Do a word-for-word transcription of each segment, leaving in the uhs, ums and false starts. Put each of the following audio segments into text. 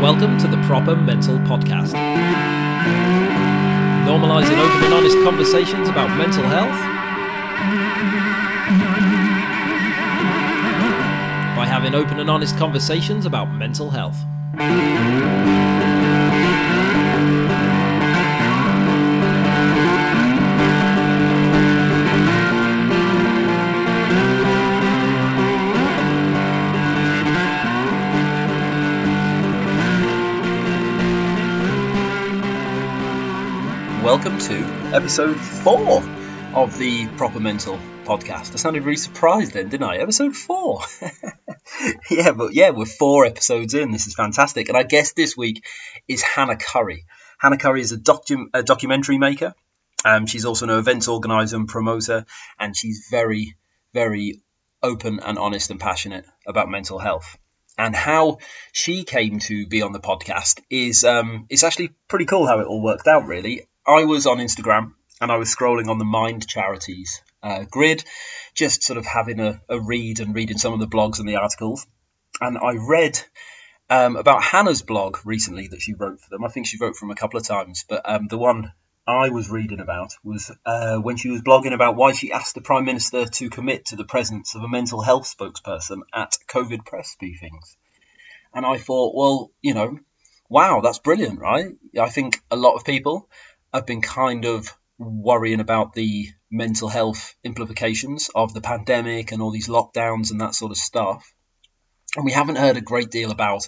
Welcome to the Proper Mental Podcast. Normalising open and honest conversations about mental health by having open and honest conversations about mental health. Welcome to episode four of the Proper Mental Podcast. I sounded really surprised then, didn't I? Episode four. yeah, but yeah, we're four episodes in. This is fantastic. And our guest this week is Hannah Curry. Hannah Curry is a, docu- a documentary maker. Um, she's also an events organizer and promoter. And she's very, very open and honest and passionate about mental health. And how she came to be on the podcast is um, it's actually pretty cool how it all worked out, really. I was on Instagram and I was scrolling on the Mind Charities uh, grid, just sort of having a, a read and reading some of the blogs and the articles. And I read um, about Hannah's blog recently that she wrote for them. I think she wrote for them a couple of times, but um, the one I was reading about was uh, when she was blogging about why she asked the Prime Minister to commit to the presence of a mental health spokesperson at COVID press briefings. And I thought, well, you know, wow, that's brilliant, right? I think a lot of people I've been kind of worrying about the mental health implications of the pandemic and all these lockdowns and that sort of stuff. And we haven't heard a great deal about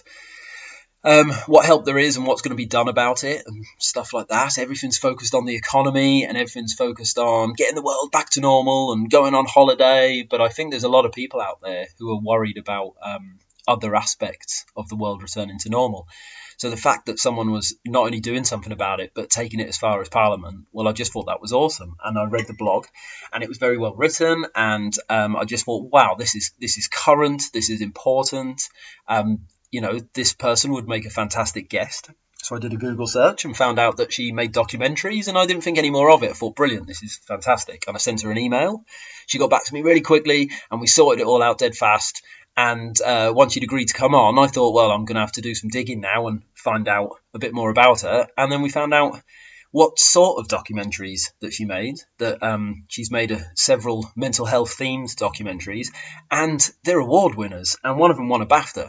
um, what help there is and what's going to be done about it and stuff like that. Everything's focused on the economy and everything's focused on getting the world back to normal and going on holiday. But I think there's a lot of people out there who are worried about um, other aspects of the world returning to normal. So the fact that someone was not only doing something about it, but taking it as far as Parliament, well, I just thought that was awesome. And I read the blog and it was very well written. And um, I just thought, wow, this is this is current. This is important. Um, you know, this person would make a fantastic guest. So I did a Google search and found out that she made documentaries and I didn't think any more of it. I thought, brilliant, this is fantastic. And I sent her an email. She got back to me really quickly and we sorted it all out dead fast. And uh, once she'd agreed to come on, I thought, well, I'm going to have to do some digging now and find out a bit more about her. And then we found out what sort of documentaries that she made, that um, she's made a, several mental health themed documentaries, and they're award winners. And one of them won a BAFTA.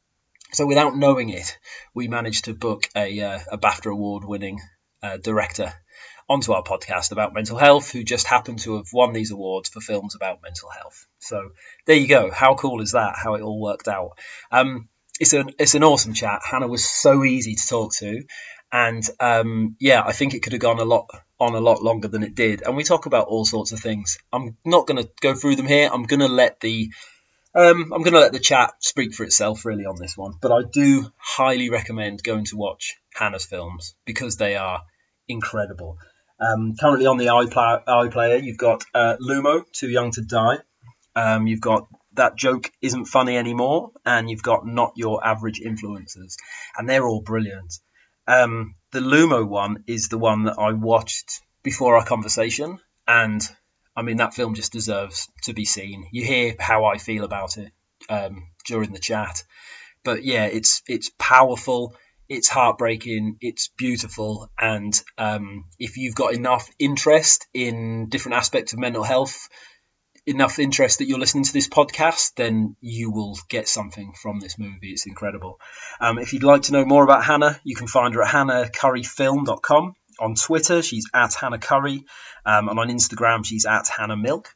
So without knowing it, we managed to book a, uh, a BAFTA award winning uh, director onto our podcast about mental health, who just happened to have won these awards for films about mental health. So there you go. How cool is that? How it all worked out. Um, it's an it's an awesome chat. Hannah was so easy to talk to, and um, yeah, I think it could have gone a lot on a lot longer than it did. And we talk about all sorts of things. I'm not going to go through them here. I'm going to let the um, I'm going to let the chat speak for itself really on this one. But I do highly recommend going to watch Hannah's films because they are incredible. Um, currently on the iPlayer, iPlayer you've got uh, Lumo, Too Young to Die. Um, you've got That Joke Isn't Funny Anymore. And you've got Not Your Average Influencers. And they're all brilliant. Um, the Lumo one is the one that I watched before our conversation. And, I mean, that film just deserves to be seen. You hear how I feel about it um, during the chat. But, yeah, it's it's powerful. It's heartbreaking, it's beautiful, and um, if you've got enough interest in different aspects of mental health, enough interest that you're listening to this podcast, then you will get something from this movie. It's incredible. Um, if you'd like to know more about Hannah, you can find her at hannah curry film dot com. On Twitter, she's at Hannah Curry, um, and on Instagram, she's at Hannah Milk.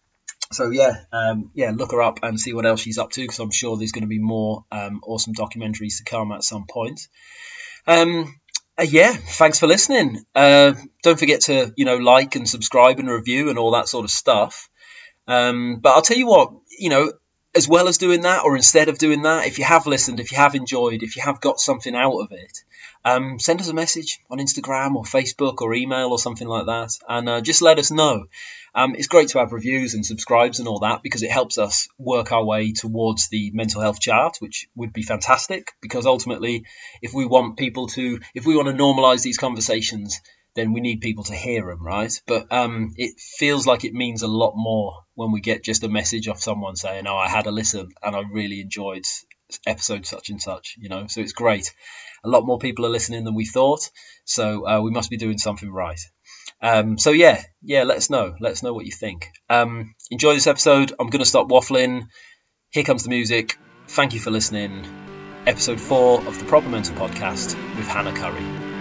So yeah, um, yeah, look her up and see what else she's up to, because I'm sure there's going to be more um, awesome documentaries to come at some point. Um, uh, yeah, thanks for listening. Uh, don't forget to, you know, like and subscribe and review and all that sort of stuff. Um, but I'll tell you what, you know, as well as doing that, or instead of doing that, if you have listened, if you have enjoyed, if you have got something out of it, um, send us a message on Instagram or Facebook or email or something like that, and uh, just let us know. Um, it's great to have reviews and subscribes and all that, because it helps us work our way towards the mental health chart, which would be fantastic, because ultimately, if we want people to, if we want to normalise these conversations, then we need people to hear them, right? But um, it feels like it means a lot more when we get just a message of someone saying, oh, I had a listen and I really enjoyed episode such and such, you know. So it's great. A lot more people are listening than we thought. So uh, we must be doing something right. Um, so yeah, yeah, let us know. Let us know what you think. Um, enjoy this episode. I'm going to stop waffling. Here comes the music. Thank you for listening. Episode four of the Proper Mental Podcast with Hannah Curry.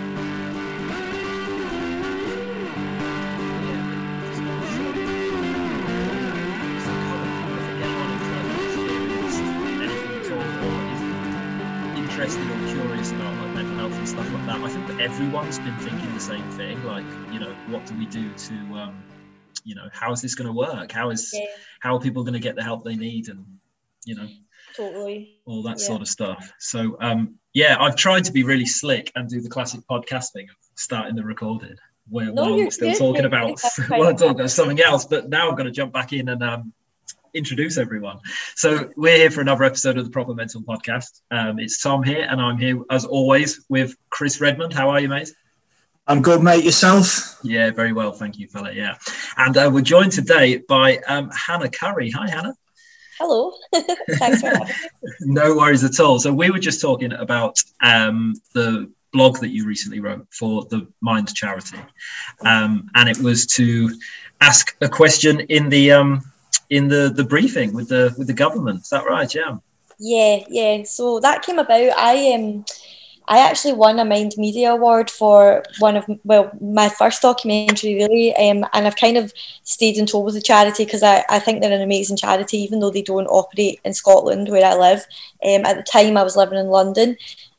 Interested or curious about like mental health and stuff like that. I think that everyone's been thinking the same thing. Like, you know, what do we do to, um, you know, how is this going to work? How is yeah. how are people going to get the help they need, and you know, totally all that yeah. sort of stuff. So, um, yeah, I've tried to be really slick and do the classic podcasting of starting the recording where no, while you're we're still good. talking you're about well, talking about something else. But now I'm going to jump back in and um, introduce everyone. So we're here for another episode of the Proper Mental Podcast. Um, it's Tom here, and I'm here as always with Chris Redmond. How are you, mate? I'm good, mate. Yourself? Yeah, very well, thank you, fella. Yeah, and uh, we're joined today by um, Hannah Curry. Hi, Hannah. Hello. Thanks for having me. No worries at all. So we were just talking about um, the blog that you recently wrote for the Mind charity, um, and it was to ask a question in the um, in the the briefing with the with the government. Is that right? Yeah. Yeah, yeah. So that came about. I um, I actually won a Mind Media Award for one of well my first documentary really, um, and I've kind of stayed in tow with the charity because I, I think they're an amazing charity, even though they don't operate in Scotland where I live. Um, at the time I was living in London.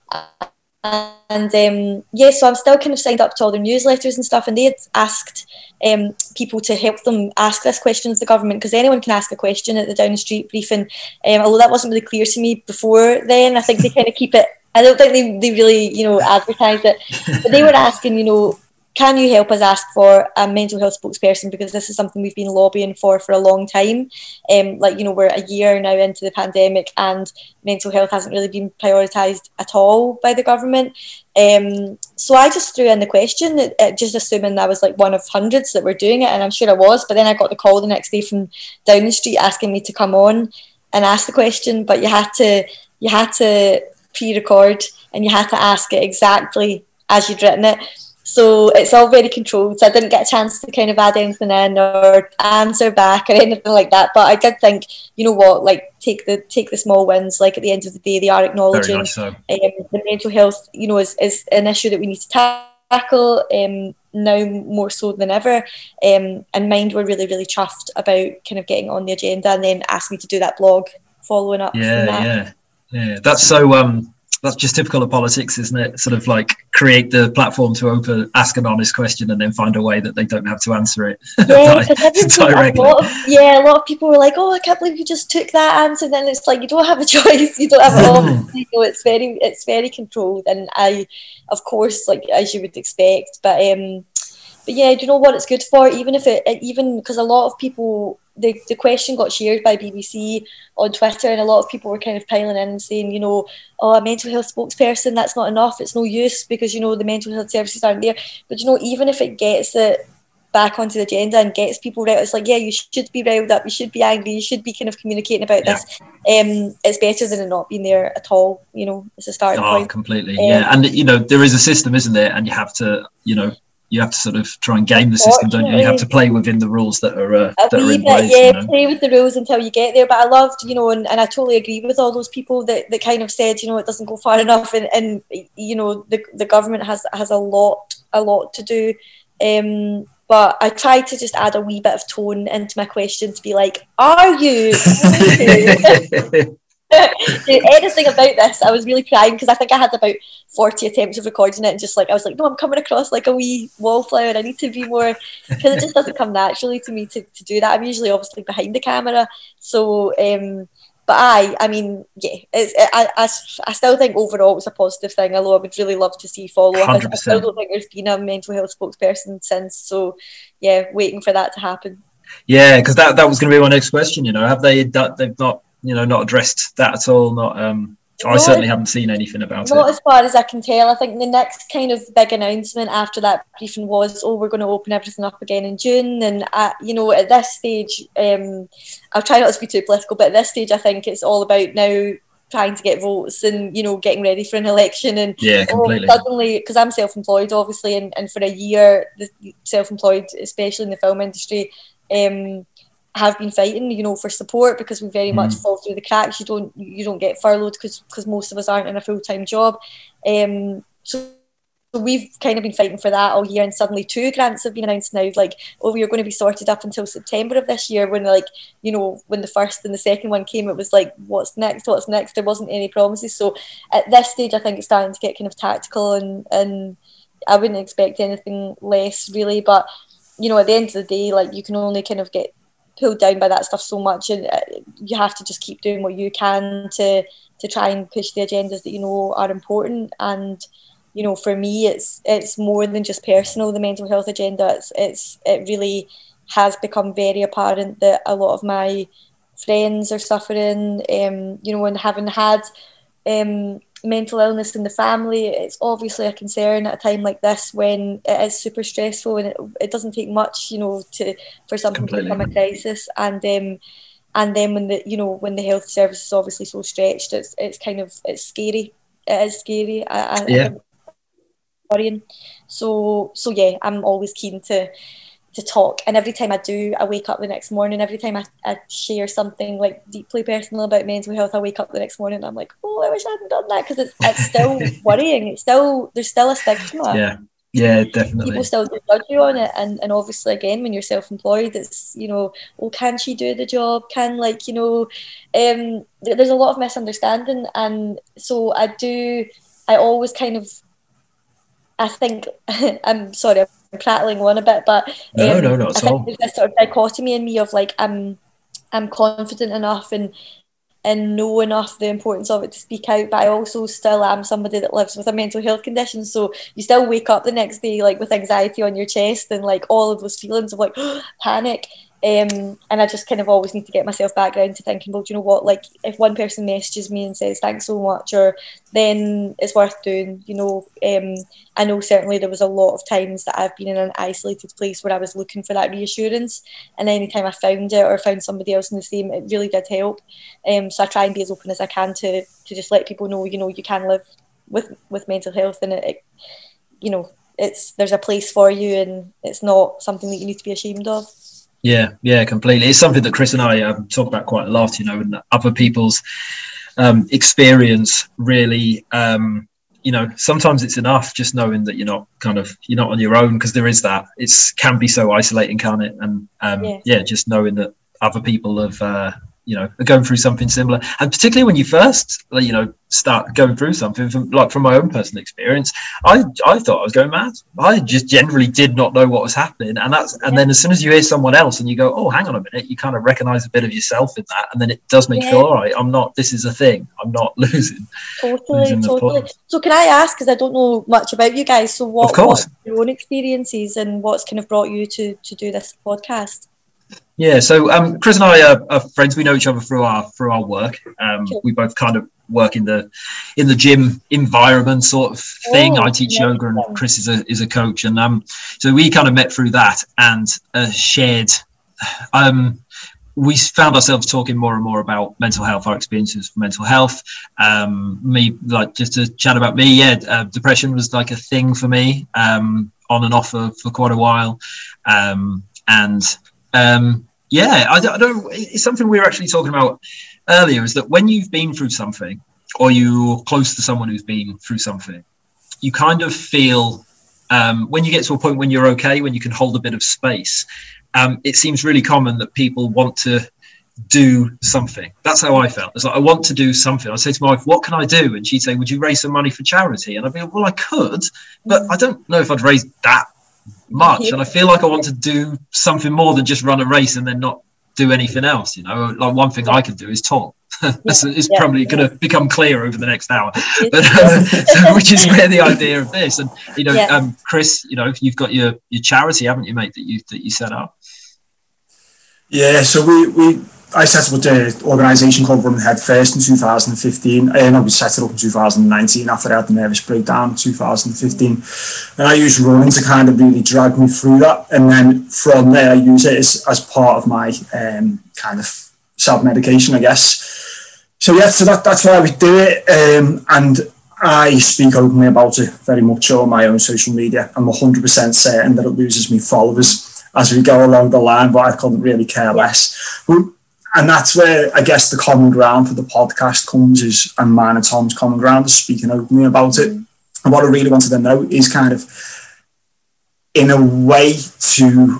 And um, yeah, so I'm still kind of signed up to all their newsletters and stuff, and they had asked um, people to help them ask this question of the government, because anyone can ask a question at the Downing Street briefing, um, although that wasn't really clear to me before then. I think they kind of keep it, I don't think they, they really, you know, advertise it, but they were asking, you know, can you help us ask for a mental health spokesperson, because this is something we've been lobbying for for a long time. Um, like, you know, we're a year now into the pandemic and mental health hasn't really been prioritised at all by the government. Um, so I just threw in the question, it, it, just assuming I was like one of hundreds that were doing it, and I'm sure I was, but then I got the call the next day from Downing Street asking me to come on and ask the question, but you had to, you had to pre-record and you had to ask it exactly as you'd written it. So it's all very controlled. So I didn't get a chance to kind of add anything in or answer back or anything like that. But I did think, you know what, like take the take the small wins. Like at the end of the day, they are acknowledging so. um, the mental health, you know, is, is an issue that we need to tackle um, now more so than ever. Um, and Mind were really, really chuffed about kind of getting on the agenda, and then asked me to do that blog following up. Yeah, from that. yeah, yeah. That's so. Um, that's just typical of politics, isn't it? Sort of like create the platform to open, ask an honest question, and then find a way that they don't have to answer it yeah, directly. A lot of, yeah, a lot of people were like, "Oh, I can't believe you just took that answer." Then it's like you don't have a choice. You don't have it all. You know, it's very, it's very controlled, and I, of course, like as you would expect, but um, but yeah, do you know what it's good for? Even if it, it even because a lot of people. The, the question got shared by B B C on Twitter, and a lot of people were kind of piling in and saying, you know, oh, a mental health spokesperson, that's not enough, it's no use because, you know, the mental health services aren't there. But, you know, even if it gets it back onto the agenda and gets people riled, it's like, yeah, you should be riled up, you should be angry, you should be kind of communicating about yeah. this. Um, it's better than it not being there at all, you know, it's a starting oh, point. completely, um, yeah. And, you know, there is a system, isn't there? And you have to, you know, you have to sort of try and game the system, don't you? You have to play within the rules that are uh, that are in bit, place. Yeah, you know? Play with the rules until you get there. But I loved, you know, and, and I totally agree with all those people that, that kind of said, you know, it doesn't go far enough, and, and you know, the the government has has a lot a lot to do. Um, but I tried to just add a wee bit of tone into my question to be like, are you? Anything about this? I was really crying because I think I had about forty attempts of recording it, and just like I was like, no, I'm coming across like a wee wallflower. I need to be more, because it just doesn't come naturally to me to, to do that. I'm usually obviously behind the camera, so um, but I, I mean, yeah, it's, I, I, I still think overall it was a positive thing. Although I would really love to see follow up. I still don't think there's been a mental health spokesperson since. So yeah, waiting for that to happen. Yeah, because that that was going to be my next question. You know, have they they've not you know not addressed that at all? Not um. I not, certainly haven't seen anything about not it. Not as far as I can tell. I think the next kind of big announcement after that briefing was, oh, we're going to open everything up again in June. And, I, you know, at this stage, um, I'll try not to be too political, but at this stage, I think it's all about now trying to get votes and, you know, getting ready for an election. And yeah, completely. oh, suddenly, because I'm self-employed, obviously, and, and for a year, the self-employed, especially in the film industry, um, have been fighting, you know, for support, because we very mm. much fall through the cracks. You don't you don't get furloughed because because most of us aren't in a full-time job. Um, so, so we've kind of been fighting for that all year, and suddenly two grants have been announced now. Like, oh, we are going to be sorted up until September of this year. When, like, you know, when the first and the second one came, it was like, what's next? What's next? There wasn't any promises. So at this stage, I think it's starting to get kind of tactical, and and I wouldn't expect anything less, really. But, you know, at the end of the day, like, you can only kind of get pulled down by that stuff so much, and you have to just keep doing what you can to to try and push the agendas that you know are important. And, you know, for me, it's it's more than just personal, the mental health agenda. It's it's it really has become very apparent that a lot of my friends are suffering, um, you know, and having had um mental illness in the family. It's obviously a concern at a time like this when it is super stressful, and it, it doesn't take much, you know, to for something Completely. to become a crisis. And um and then when the you know when the health service is obviously so stretched, it's it's kind of it's scary. It is scary. I, I, yeah. I worrying. So so yeah, I'm always keen to to talk, and every time I do, I wake up the next morning, every time I, I share something like deeply personal about mental health, I wake up the next morning and I'm like, oh, I wish I hadn't done that, because it's, it's still worrying. It's still, there's still a stigma. Yeah, yeah, definitely. People still do judge you on it, and, and obviously again, when you're self-employed, it's, you know, oh, can she do the job? Can, like, you know, um, there's a lot of misunderstanding. And so I do, I always kind of, I think, I'm sorry, I'm prattling on a bit, but um, no, no, not I at think all. there's this sort of dichotomy in me of, like, I'm I'm confident enough and and know enough the importance of it to speak out, but I also still am somebody that lives with a mental health condition. So you still wake up the next day, like, with anxiety on your chest and, like, all of those feelings of, like, panic. Um, and I just kind of always need to get myself back around to thinking, well, do you know what, like, if one person messages me and says thanks so much, or then it's worth doing, you know. um, I know certainly there was a lot of times that I've been in an isolated place where I was looking for that reassurance, and anytime I found it or found somebody else in the same, it really did help. Um, so I try and be as open as I can to to just let people know, you know, you can live with with mental health, and it, it you know, it's there's a place for you, and it's not something that you need to be ashamed of. Yeah, yeah, completely. It's something that Chris and I um, talk about quite a lot, you know, and other people's um, experience really, um, you know, sometimes it's enough just knowing that you're not kind of, you're not on your own, because there is that. It's can be so isolating, can't it? And um, yeah. yeah, just knowing that other people have, uh, you know, are going through something similar. And particularly when you first, you know, start going through something, from, like from my own personal experience, I I thought I was going mad. I just generally did not know what was happening. And that's and yeah. then as soon as you hear someone else and you go, oh, hang on a minute, you kind of recognize a bit of yourself in that. And then it does make yeah. you feel, all right, I'm not, this is a thing. I'm not losing. Totally, losing totally. Plot. So can I ask, because I don't know much about you guys, so what, of course. what are your own experiences and what's kind of brought you to, to do this podcast? Yeah, so um, Chris and I are, are friends. We know each other through our through our work. Um, sure. We both kind of work in the in the gym environment sort of thing. Oh, I teach yeah, yoga, and yeah. Chris is a is a coach, and um, so we kind of met through that and uh, shared. Um, we found ourselves talking more and more about mental health, our experiences for mental health. Um, me, like, just to chat about me, yeah, uh, depression was like a thing for me, um, on and off for, for quite a while, um, and. Um, yeah, I don't, I don't. It's something we were actually talking about earlier, is that when you've been through something, or you're close to someone who's been through something, you kind of feel, um, when you get to a point when you're okay, when you can hold a bit of space, um, it seems really common that people want to do something. That's how I felt. It's like, I want to do something. I'd say to my wife, what can I do? And she'd say, would you raise some money for charity? And I'd be like, well, I could, but I don't know if I'd raise that much. And I feel like I want to do something more than just run a race and then not do anything else. You know, like, one thing I could do is talk. That's, yeah, it's yeah, probably yeah. going to become clear over the next hour, but uh, so, which is where the idea of this. And you know, yeah. um, Chris, you know, you've got your your charity, haven't you, mate? That you that you set up. Yeah, so we we I set up the organisation called Running Head First in two thousand fifteen, and we set it up in two thousand nineteen after I had the nervous breakdown in two thousand fifteen. And I use running to kind of really drag me through that, and then from there I use it as, as part of my um, kind of self-medication, I guess. So yeah, so that, that's why we do it, um, and I speak openly about it very much on my own social media. I'm one hundred percent certain that it loses me followers as we go along the line, but I couldn't really care less. But, and that's where I guess the common ground for the podcast comes, is, and mine and Tom's common ground is speaking openly about it. And what I really wanted to know is kind of, in a way, to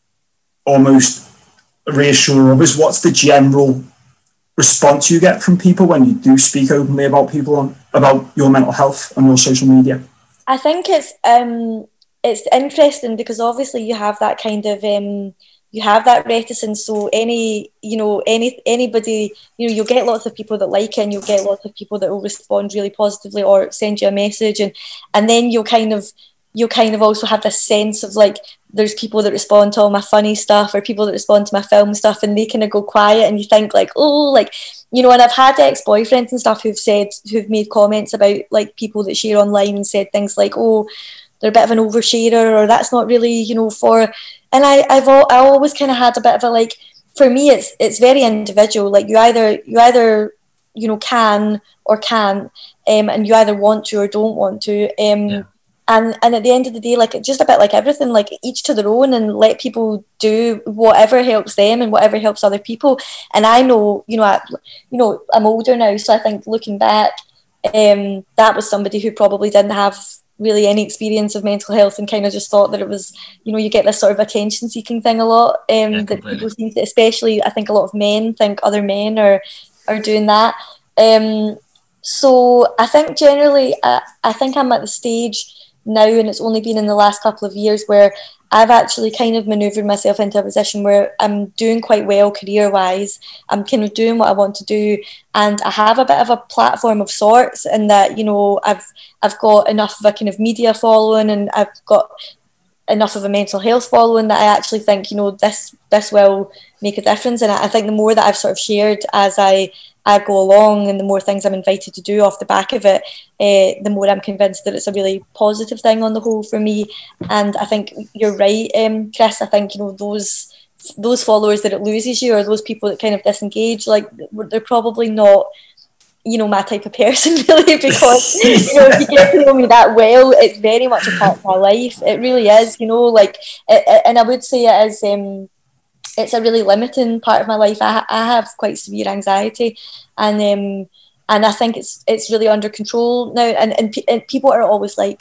almost reassure others, what's the general response you get from people when you do speak openly about people on about your mental health on your social media? I think it's um it's interesting because obviously you have that kind of um you have that reticence. So any you know any anybody you know you'll get lots of people that like it, and you'll get lots of people that will respond really positively or send you a message, and and then you'll kind of you'll kind of also have this sense of like, there's people that respond to all my funny stuff or people that respond to my film stuff, and they kind of go quiet, and you think like, oh, like, you know, and I've had ex-boyfriends and stuff who've said, who've made comments about like people that share online and said things like, oh, they're a bit of an oversharer, or that's not really, you know, for, and I, I've all, I always kind of had a bit of a like, for me, it's it's very individual. Like you either, you either, you know, can or can't, um, and you either want to or don't want to. Um, yeah. And and at the end of the day, like just a bit like everything, like each to their own, and let people do whatever helps them and whatever helps other people. And I know, you know, I, you know, I'm older now, so I think looking back, um, that was somebody who probably didn't have really any experience of mental health, and kind of just thought that it was, you know, you get this sort of attention-seeking thing a lot. Um, yeah, that people seem to, especially I think a lot of men think other men are are doing that. Um, so I think generally, I, I think I'm at the stage now, and it's only been in the last couple of years where I've actually kind of manoeuvred myself into a position where I'm doing quite well career-wise. I'm kind of doing what I want to do, and I have a bit of a platform of sorts, in that, you know, I've I've got enough of a kind of media following, and I've got enough of a mental health following that I actually think, you know, this this will make a difference. And I think the more that I've sort of shared as I I go along, and the more things I'm invited to do off the back of it, uh, the more I'm convinced that it's a really positive thing on the whole for me. And I think you're right, um, Chris. I think, you know, those those followers that it loses you, or those people that kind of disengage, like they're probably not, you know, my type of person really, because you know, if you get to know me that well, it's very much a part of my life. It really is, you know, like, it, it, and I would say it is. Um, It's a really limiting part of my life. I, I have quite severe anxiety, and um, and I think it's it's really under control now. And, and and people are always like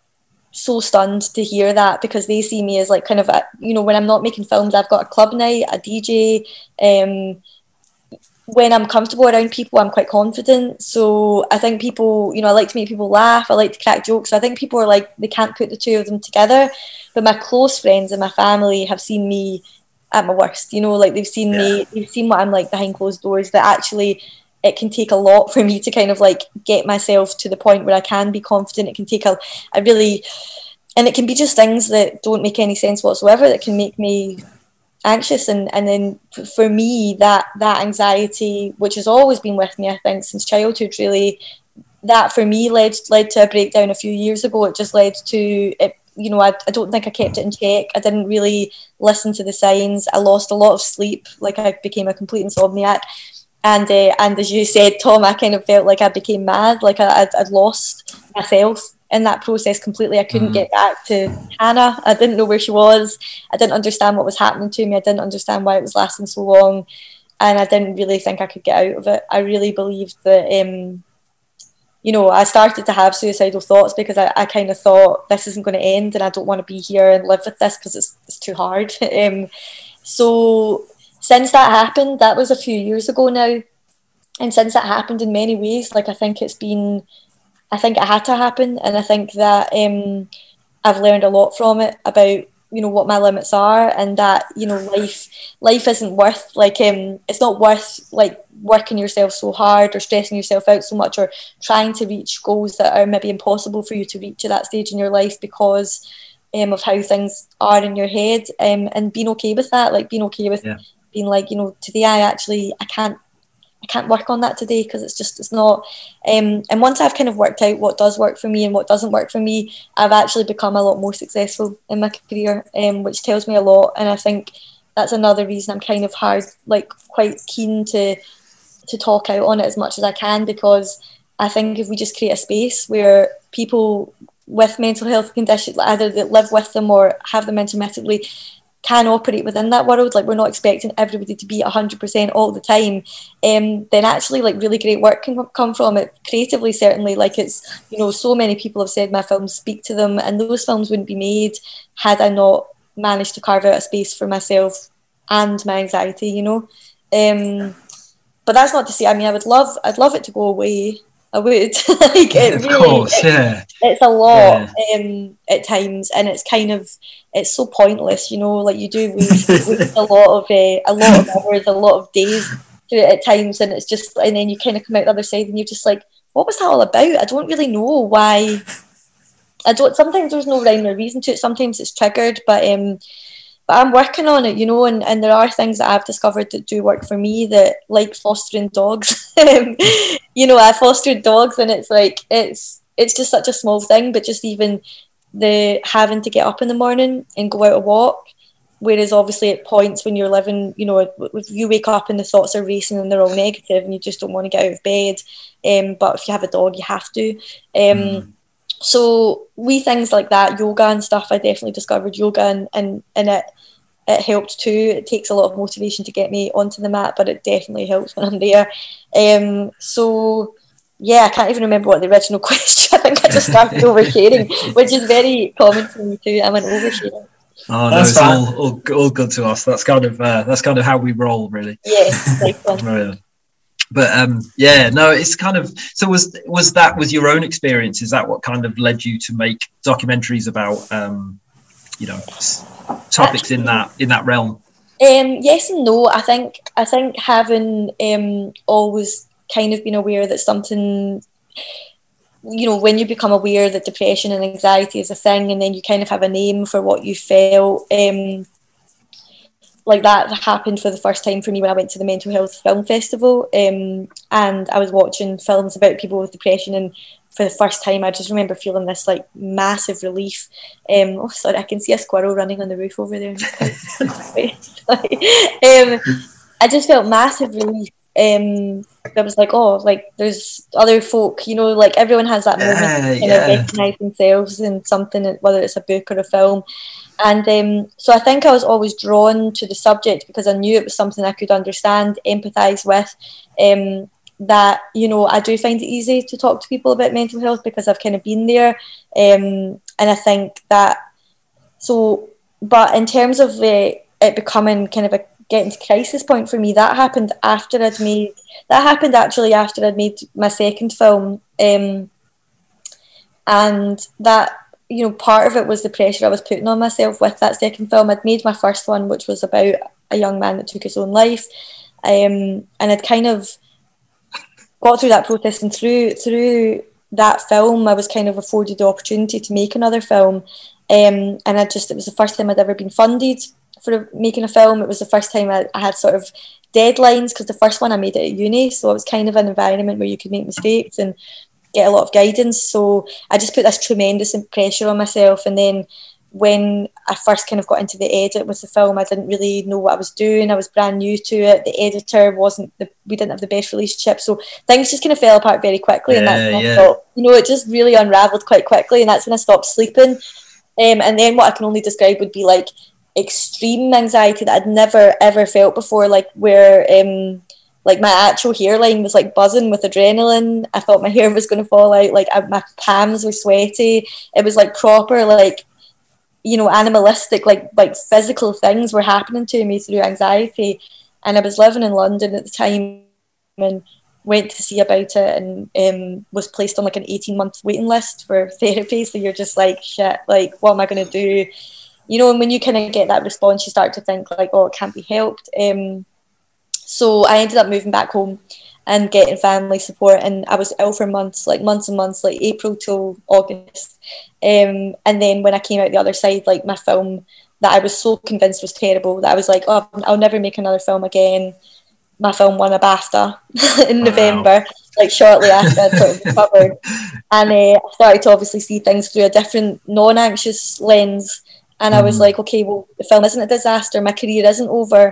so stunned to hear that, because they see me as like kind of a, you know, when I'm not making films, I've got a club night, a D J. Um, when I'm comfortable around people, I'm quite confident. So I think people, you know, I like to make people laugh. I like to crack jokes. So I think people are like, they can't put the two of them together. But my close friends and my family have seen me at my worst, you know, like they've seen yeah. me, they've seen what I'm like behind closed doors, that actually it can take a lot for me to kind of like get myself to the point where I can be confident. It can take a, a really, and it can be just things that don't make any sense whatsoever that can make me anxious. And, and then for me, that, that anxiety, which has always been with me, I think, since childhood, really, that for me led, led to a breakdown a few years ago. It just led to it. You know, I, I don't think I kept it in check. I didn't really listen to the signs. I lost a lot of sleep. Like, I became a complete insomniac. And uh, and as you said, Tom, I kind of felt like I became mad. Like I, I'd, I'd lost myself in that process completely. I couldn't mm. get back to Hannah. I didn't know where she was. I didn't understand what was happening to me. I didn't understand why it was lasting so long. And I didn't really think I could get out of it. I really believed that... Um, you know, I started to have suicidal thoughts because I, I kind of thought, this isn't going to end, and I don't want to be here and live with this because it's, it's too hard. um, so since that happened, that was a few years ago now. And since that happened, in many ways, like I think it's been, I think it had to happen. And I think that um, I've learned a lot from it about, you know, what my limits are, and that, you know, life life isn't worth like um it's not worth like working yourself so hard or stressing yourself out so much or trying to reach goals that are maybe impossible for you to reach at that stage in your life because um of how things are in your head, um and being okay with that, like being okay with yeah. being like, you know, today I actually I can't I can't work on that today because it's just, it's not. Um, and once I've kind of worked out what does work for me and what doesn't work for me, I've actually become a lot more successful in my career, um, which tells me a lot. And I think that's another reason I'm kind of hard, like quite keen to to talk out on it as much as I can, because I think if we just create a space where people with mental health conditions, either that live with them or have them intermittently, can operate within that world, like we're not expecting everybody to be one hundred percent all the time, um, then actually like really great work can come from it creatively, certainly. Like it's, you know, so many people have said my films speak to them, and those films wouldn't be made had I not managed to carve out a space for myself and my anxiety, you know. Um, but that's not to say, I mean, I would love, I'd love it to go away. I would. Like it of really, course, it, yeah. It's a lot yeah. um, at times, and it's kind of, it's so pointless, you know. Like you do waste, waste a lot of uh, a lot of hours, a lot of days to it at times, and it's just, and then you kind of come out the other side, and you're just like, what was that all about? I don't really know why. I don't. Sometimes there's no rhyme or reason to it. Sometimes it's triggered, but um, but I'm working on it, you know, and, and there are things that I've discovered that do work for me, that, like fostering dogs. You know, I fostered dogs, and it's like, it's it's just such a small thing, but just even the having to get up in the morning and go out a walk, whereas obviously at points when you're living, you know, if you wake up and the thoughts are racing and they're all negative and you just don't want to get out of bed, um, but if you have a dog, you have to. Um, mm. So wee things like that, yoga and stuff, I definitely discovered yoga, and, and, and it it helped too. It takes a lot of motivation to get me onto the mat, but it definitely helps when I'm there. Um, so yeah, I can't even remember what the original question. I think I just started oversharing, which is very common for me too. I'm an oversharer. Oh no, it's all, all all good to us. That's kind of uh, that's kind of how we roll, really. Yeah, nice one. But um, yeah, no, it's kind of, so was was that was your own experience? Is that what kind of led you to make documentaries about um, you know, topics Actually, in that in that realm? Um, yes and no. I think I think having um, always kind of been aware that something, you know, when you become aware that depression and anxiety is a thing, and then you kind of have a name for what you felt, um, like that happened for the first time for me when I went to the Mental Health Film Festival, um, and I was watching films about people with depression, and for the first time I just remember feeling this like massive relief. Um, oh sorry, I can see a squirrel running on the roof over there. um, I just felt massive relief. Um, I was like, oh, like there's other folk, you know, like everyone has that moment yeah, to kind yeah. of recognise themselves in something, whether it's a book or a film. And um, so I think I was always drawn to the subject because I knew it was something I could understand, empathise with. Um, that, you know, I do find it easy to talk to people about mental health because I've kind of been there. Um, and I think that, so, but in terms of uh, it becoming kind of a getting to crisis point for me, that happened after I'd made, that happened actually after I'd made my second film. Um, and that, you know, part of it was the pressure I was putting on myself with that second film. I'd made my first one, which was about a young man that took his own life. Um, and I'd kind of got through that process, and through through that film, I was kind of afforded the opportunity to make another film. Um, and I just, it was the first time I'd ever been funded for making a film. It was the first time I, I had sort of deadlines, because the first one I made it at uni. So it was kind of an environment where you could make mistakes and get a lot of guidance. So I just put this tremendous pressure on myself. And then when I first kind of got into the edit with the film, I didn't really know what I was doing. I was brand new to it. The editor wasn't, the, we didn't have the best relationship. So things just kind of fell apart very quickly. Yeah, and that's when yeah. I stopped, you know, it just really unraveled quite quickly. And that's when I stopped sleeping. Um, and then what I can only describe would be like extreme anxiety that I'd never ever felt before, like where um, like my actual hairline was like buzzing with adrenaline. I thought my hair was going to fall out. Like I, my palms were sweaty. It was like proper, like, you know, animalistic, like like physical things were happening to me through anxiety. And I was living in London at the time and went to see about it, and um, was placed on like an eighteen month waiting list for therapy. So you're just like, shit, like what am I going to do? You know, and when you kind of get that response, you start to think like, oh, it can't be helped. Um, so I ended up moving back home and getting family support, and I was ill for months, like months and months, like April till August. Um, and then when I came out the other side, like my film that I was so convinced was terrible, that I was like, oh, I'll never make another film again. My film won a BAFTA in wow. November, like shortly after I'd sort of recovered. And uh, I started to obviously see things through a different non-anxious lens. And I was like, okay, well, the film isn't a disaster. My career isn't over.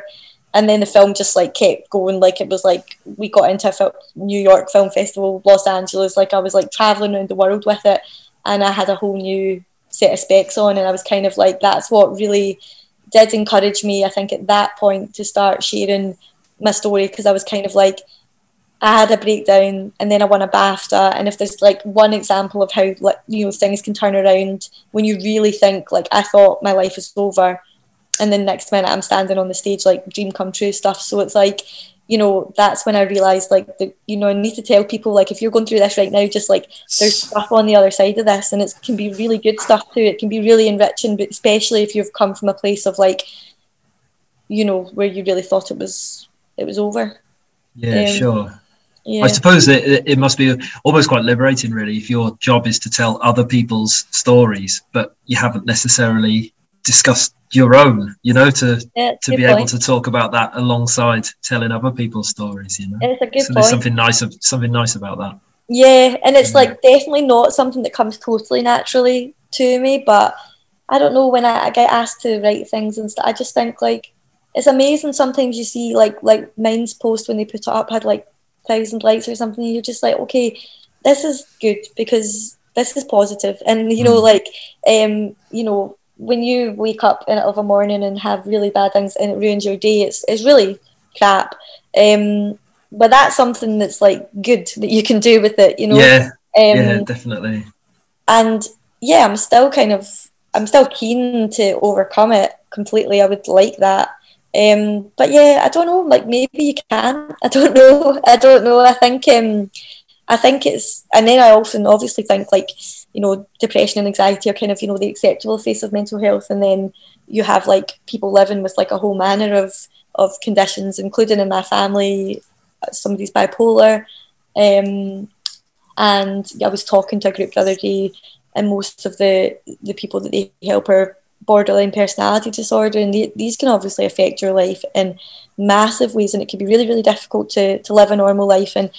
and then the film just like kept going. Like it was like we got into a fil- New York Film Festival, Los Angeles. Like I was like traveling around the world with it, and I had a whole new set of specs on, and I was kind of like, that's what really did encourage me, I think, at that point to start sharing my story, because I was kind of like, I had a breakdown and then I won a BAFTA, and if there's like one example of how, like, you know, things can turn around when you really think like, I thought my life was over, and then next minute I'm standing on the stage, like dream come true stuff. So it's like, you know, that's when I realised like that, you know, I need to tell people, like, if you're going through this right now, just like there's stuff on the other side of this, and it can be really good stuff too. It can be really enriching, but especially if you've come from a place of like, you know, where you really thought it was it was over. Yeah, um, sure. Yeah. I suppose it, it must be almost quite liberating, really, if your job is to tell other people's stories, but you haven't necessarily discussed your own, you know, to yeah, to be point. able to talk about that alongside telling other people's stories, you know. It's a good so point. There's something nice of something nice about that. Yeah, and it's yeah. like definitely not something that comes totally naturally to me, but I don't know, when I, I get asked to write things and stuff, I just think like it's amazing. Sometimes you see like like mine's post when they put it up had like thousand likes or something, and you're just like, okay, this is good because this is positive. And you know, mm. like um, you know, when you wake up in of a morning and have really bad things and it ruins your day, it's it's really crap. Um, but that's something that's like good that you can do with it, you know. Yeah, um, yeah, definitely. And yeah, I'm still kind of I'm still keen to overcome it completely. I would like that. Um, but yeah, I don't know. Like maybe you can. I don't know. I don't know. I think. Um, I think it's. And then I often obviously think like, you know, depression and anxiety are kind of, you know, the acceptable face of mental health, and then you have like people living with like a whole manner of of conditions, including in my family, somebody's bipolar. Um, and I was talking to a group the other day, and most of the the people that they help are borderline personality disorder, and the, these can obviously affect your life in massive ways, and it can be really really difficult to to live a normal life. And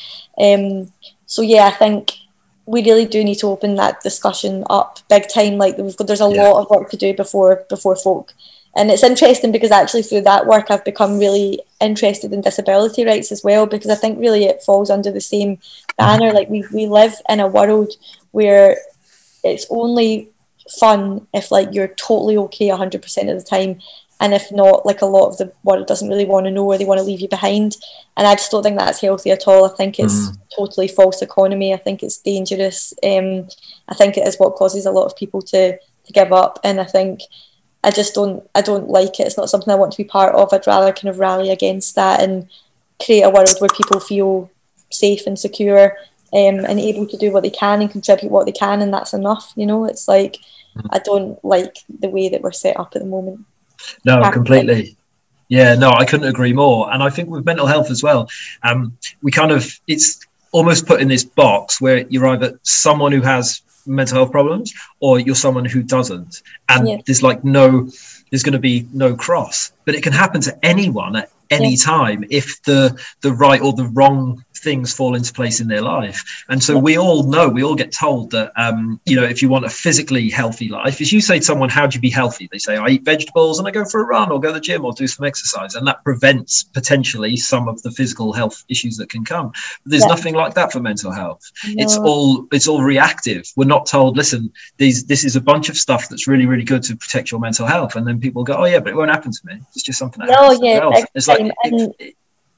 um so yeah, I think we really do need to open that discussion up big time. Like we've got, there's a yeah. lot of work to do before before folk. And it's interesting because actually through that work I've become really interested in disability rights as well, because I think really it falls under the same banner. Like we we live in a world where it's only fun if like you're totally okay one hundred percent of the time, and if not, like a lot of the world doesn't really want to know, or they want to leave you behind. And I just don't think that's healthy at all. I think it's mm. totally false economy. I think it's dangerous. um I think it is what causes a lot of people to to give up, and I think I just don't I don't like it. It's not something I want to be part of. I'd rather kind of rally against that and create a world where people feel safe and secure, um, and able to do what they can and contribute what they can, and that's enough. You know, it's like I don't like the way that we're set up at the moment. No, completely. Yeah, no, I couldn't agree more. And I think with mental health as well, um, we kind of, it's almost put in this box where you're either someone who has mental health problems or you're someone who doesn't. And yeah. there's like no, there's going to be no cross. But it can happen to anyone at any yeah. time if the the right or the wrong things fall into place in their life. And so we all know, we all get told that, um, you know, if you want a physically healthy life, if you say to someone, how do you be healthy? They say, I eat vegetables and I go for a run or go to the gym or do some exercise. And that prevents potentially some of the physical health issues that can come. But there's yeah. nothing like that for mental health. No. It's all it's all reactive. We're not told, listen, these this is a bunch of stuff that's really, really good to protect your mental health. And then people go, oh yeah, but it won't happen to me. It's just something that no, happens to yeah, else. It's like, it, it,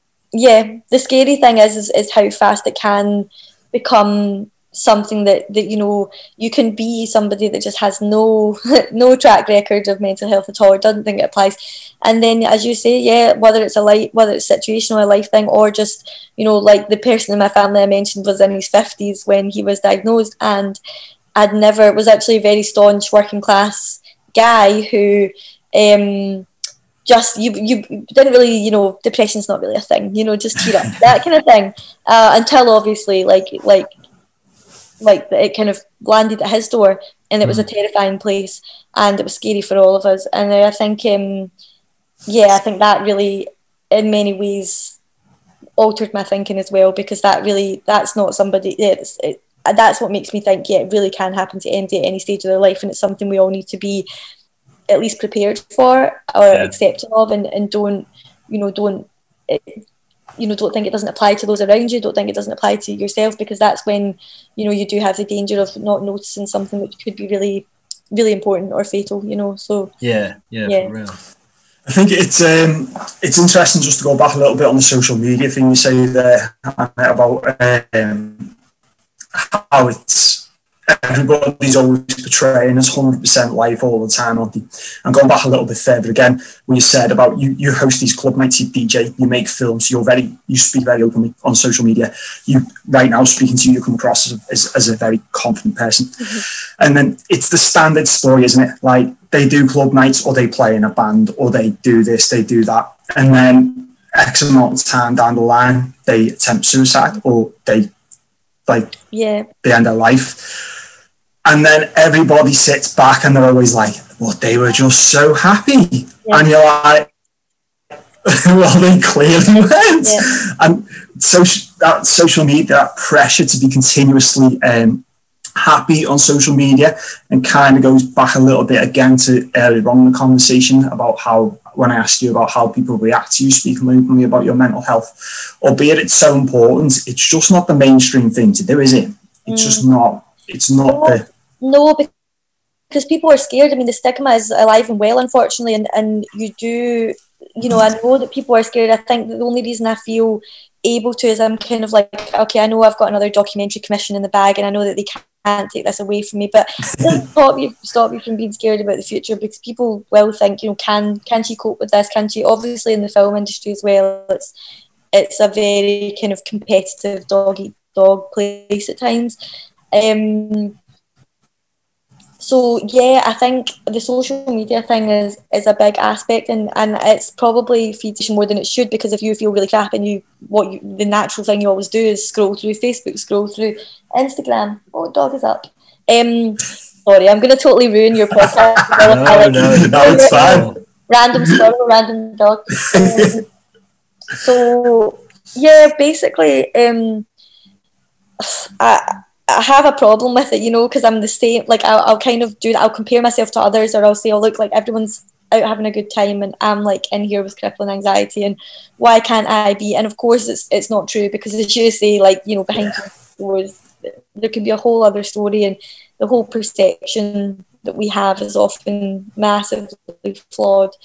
yeah, the scary thing is, is is how fast it can become something that, that you know, you can be somebody that just has no no track record of mental health at all, or doesn't think it applies, and then as you say, yeah, whether it's a life, whether it's situational, a life thing, or just, you know, like the person in my family I mentioned was in his fifties when he was diagnosed, and I'd never was actually a very staunch working class guy who um just you you didn't really, you know, depression's not really a thing, you know, just cheer up, that kind of thing, uh, until obviously like like like it kind of landed at his door, and it was a terrifying place, and it was scary for all of us. And I think um yeah I think that really in many ways altered my thinking as well, because that really that's not somebody it's it, that's what makes me think yeah it really can happen to anybody at any stage of their life, and it's something we all need to be at least prepared for or yeah. accepting of, and, and don't you know, don't, it, you know, don't think it doesn't apply to those around you, don't think it doesn't apply to yourself, because that's when, you know, you do have the danger of not noticing something which could be really, really important or fatal, you know. So yeah, yeah, yeah. For real. I think it's um, it's interesting just to go back a little bit on the social media thing you say there about um, how it's everybody's always portraying as one hundred percent life all the time, aren't they? And going back a little bit further again, when you said about you, you host these club nights, you D J, you make films, you're very, you speak very openly on social media. You right now speaking to you, you come across as, as, as a very confident person. Mm-hmm. And then it's the standard story, isn't it? Like they do club nights, or they play in a band, or they do this, they do that, and then X amount of time down the line, they attempt suicide, or they like yeah, they end their life. And then everybody sits back and they're always like, well, they were just so happy. Yeah. And you're like, well, they clearly weren't. Yeah. And social, that social media, that pressure to be continuously um, happy on social media, and kind of goes back a little bit again to earlier on in the conversation about how, when I asked you about how people react to you speaking openly about your mental health, albeit it's so important, it's just not the mainstream thing to do, is it? It's mm. just not, it's not no, the... No, because people are scared. I mean, the stigma is alive and well, unfortunately, and, and you do, you know, I know that people are scared. I think that the only reason I feel able to is I'm kind of like, okay, I know I've got another documentary commission in the bag, and I know that they can't take this away from me, but it doesn't stop you, stop you from being scared about the future, because people will think, you know, can can she cope with this? Can she? Obviously, in the film industry as well, it's it's a very kind of competitive dog eat dog place at times. Um, So yeah, I think the social media thing is, is a big aspect, and, and it's probably feeds more than it should, because if you feel really crap and you what you, the natural thing you always do is scroll through Facebook, scroll through Instagram. Oh, dog is up. Um, sorry, I'm going to totally ruin your podcast. no, like, no, no, it's fine. Random squirrel, random dog. Um, so yeah, basically, um, I. I have a problem with it, you know, because I'm the same. Like I'll, I'll kind of do that. I'll compare myself to others, or I'll say, "Oh, look, like everyone's out having a good time, and I'm like in here with crippling anxiety, and why can't I be?" And of course, it's it's not true, because as you say, like, you know, behind yeah. doors, there can be a whole other story, and the whole perception that we have is often massively flawed.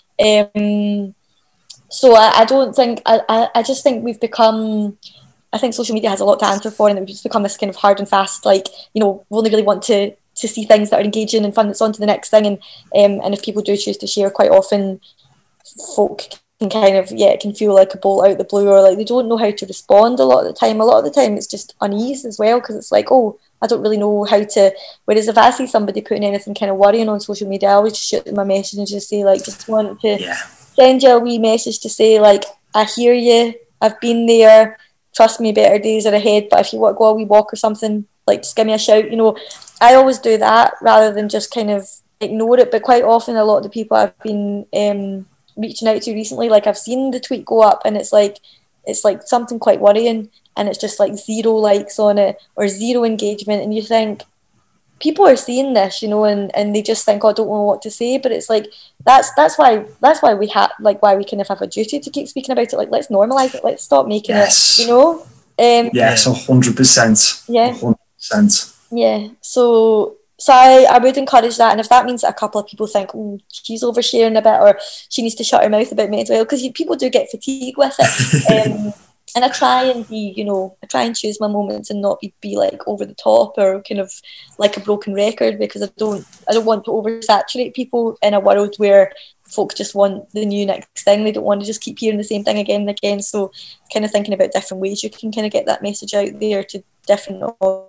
Um, so I, I don't think I, I I just think we've become. I think social media has a lot to answer for, and we've just become this kind of hard and fast, like, you know, we only really want to to see things that are engaging and fun that's on to the next thing, and um, and if people do choose to share, quite often folk can kind of, yeah, it can feel like a bolt out the blue, or like they don't know how to respond a lot of the time. A lot of the time it's just unease as well, because it's like, oh, I don't really know how to, whereas if I see somebody putting anything kind of worrying on social media, I always just shoot them a message and just say, like, just want to yeah. send you a wee message to say, like, I hear you, I've been there, trust me, better days are ahead, but if you want to go a wee walk or something, like, just give me a shout, you know. I always do that rather than just kind of ignore it. But quite often, a lot of the people I've been um, reaching out to recently, like, I've seen the tweet go up, and it's like it's like something quite worrying, and it's just like zero likes on it or zero engagement, and you think, people are seeing this, you know, and, and they just think, oh, I don't know what to say. But it's like, that's that's why that's why we have like why we kind of have a duty to keep speaking about it. Like, let's normalize it. Let's stop making yes. it, you know. Um, yes, a hundred percent. Yeah, hundred percent. Yeah. So so I, I would encourage that, and if that means that a couple of people think, oh, she's oversharing a bit, or she needs to shut her mouth about mental health, because people do get fatigued with it. Um, And I try and be, you know, I try and choose my moments and not be, be like over the top or kind of like a broken record, because I don't I don't want to oversaturate people in a world where folk just want the new next thing. They don't want to just keep hearing the same thing again and again. So kind of thinking about different ways you can kind of get that message out there to different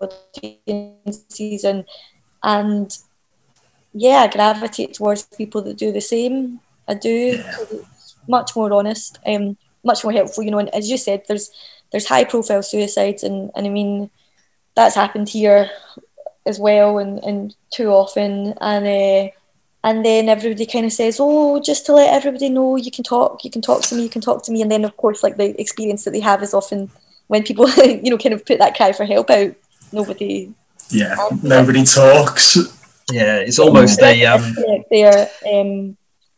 audiences, and and yeah, I gravitate towards people that do the same. I do. Yeah. It's much more honest. Um. Much more helpful, you know. And as you said, there's there's high profile suicides, and, and I mean that's happened here as well, and, and too often, and uh, and then everybody kind of says, oh, just to let everybody know, you can talk you can talk to me you can talk to me and then of course, like, the experience that they have is often when people you know kind of put that cry for help out, nobody yeah um, nobody talks. Yeah, it's almost a um there um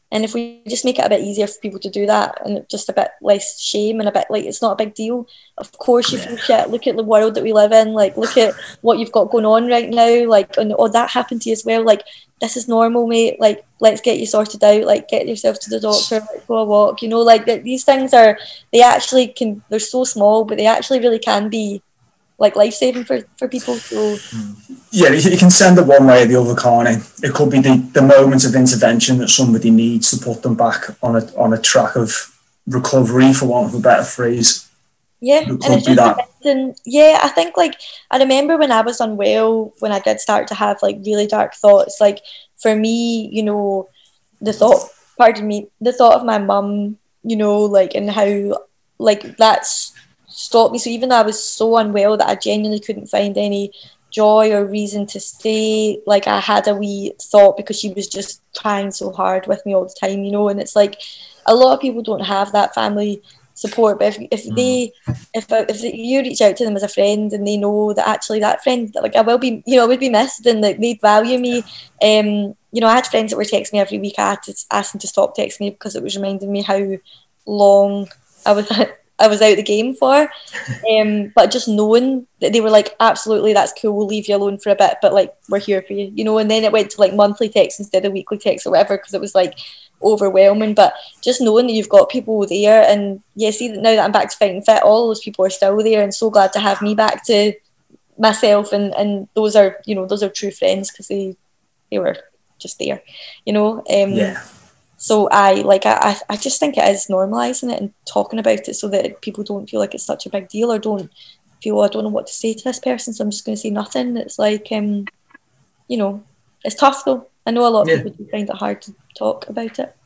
And if we just make it a bit easier for people to do that, and just a bit less shame, and a bit like it's not a big deal. Of course, you feel shit. Look at the world that we live in. Like, look at what you've got going on right now. Like, and, oh, that happened to you as well. Like, this is normal, mate. Like, let's get you sorted out. Like, get yourself to the doctor. Let's go a walk. You know, like these things are, they actually can, they're so small, but they actually really can be like life-saving for, for people. So yeah, you can send it one way or the other, can't it? It could be the, the moment of intervention that somebody needs to put them back on a on a track of recovery, for want of a better phrase. Yeah, and it's just amazing. Yeah, I think like I remember when I was unwell, when I did start to have like really dark thoughts. Like for me, you know, the thought, pardon me, the thought of my mum, you know, like and how like that's stopped me. So even though I was so unwell that I genuinely couldn't find any joy or reason to stay, like I had a wee thought because she was just trying so hard with me all the time, you know. And it's like a lot of people don't have that family support, but if if they if if you reach out to them as a friend and they know that actually that friend, like I will be, you know, would be missed and like they'd value me. Um, you know, I had friends that were texting me every week. I had to ask them to stop texting me because it was reminding me how long I was I was out the game for. Um, but just knowing that they were like, absolutely, that's cool, we'll leave you alone for a bit, but like we're here for you, you know. And then it went to like monthly texts instead of weekly texts or whatever, because it was like overwhelming. But just knowing that you've got people there, and yeah, see that now that I'm back to fighting fit, all those people are still there, and so glad to have me back to myself. And and those are, you know, those are true friends because they they were just there, you know. Um, yeah. So I like I I just think it is normalising it and talking about it so that people don't feel like it's such a big deal, or don't feel, I don't know what to say to this person, so I'm just going to say nothing. It's like, um, you know, it's tough though. I know a lot of yeah. people do find it hard to talk about it.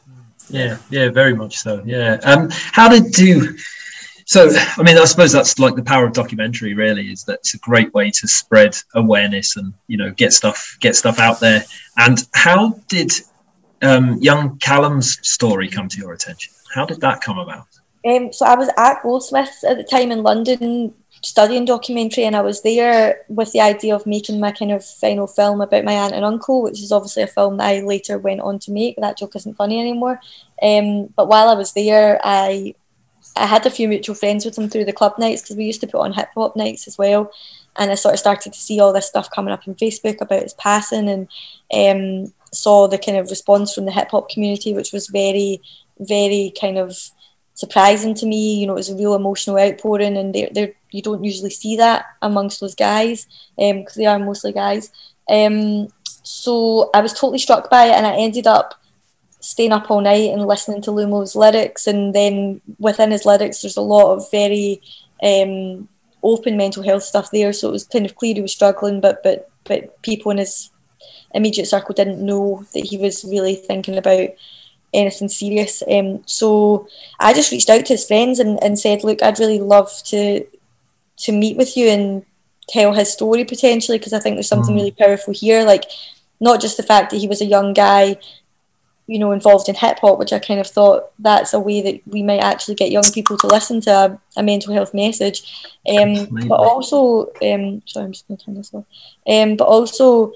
Yeah, yeah, very much so. Yeah. Um, how did you? So, I mean, I suppose that's like the power of documentary. Really, is that it's a great way to spread awareness and, you know, get stuff get stuff out there. And how did Um, young Callum's story come to your attention? How did that come about? Um, so I was at Goldsmiths at the time in London studying documentary, and I was there with the idea of making my kind of final film about my aunt and uncle, which is obviously a film that I later went on to make. That joke isn't funny anymore. Um, but while I was there, I I had a few mutual friends with him through the club nights, because we used to put on hip hop nights as well. And I sort of started to see all this stuff coming up on Facebook about his passing, and um, saw the kind of response from the hip hop community, which was very, very kind of surprising to me. You know, it was a real emotional outpouring, and they they you don't usually see that amongst those guys, um, because they are mostly guys. Um, so I was totally struck by it, and I ended up staying up all night and listening to Lumo's lyrics. And then within his lyrics, there's a lot of very um, open mental health stuff there. So it was kind of clear he was struggling, but but but people in his immediate circle didn't know that he was really thinking about anything serious. Um, so I just reached out to his friends and, and said, look, I'd really love to to meet with you and tell his story potentially, because I think there's something really powerful here. Like, not just the fact that he was a young guy, you know, involved in hip hop, which I kind of thought that's a way that we might actually get young people to listen to a, a mental health message. Um, but also, um, sorry, I'm just going to turn this off. Um, but also,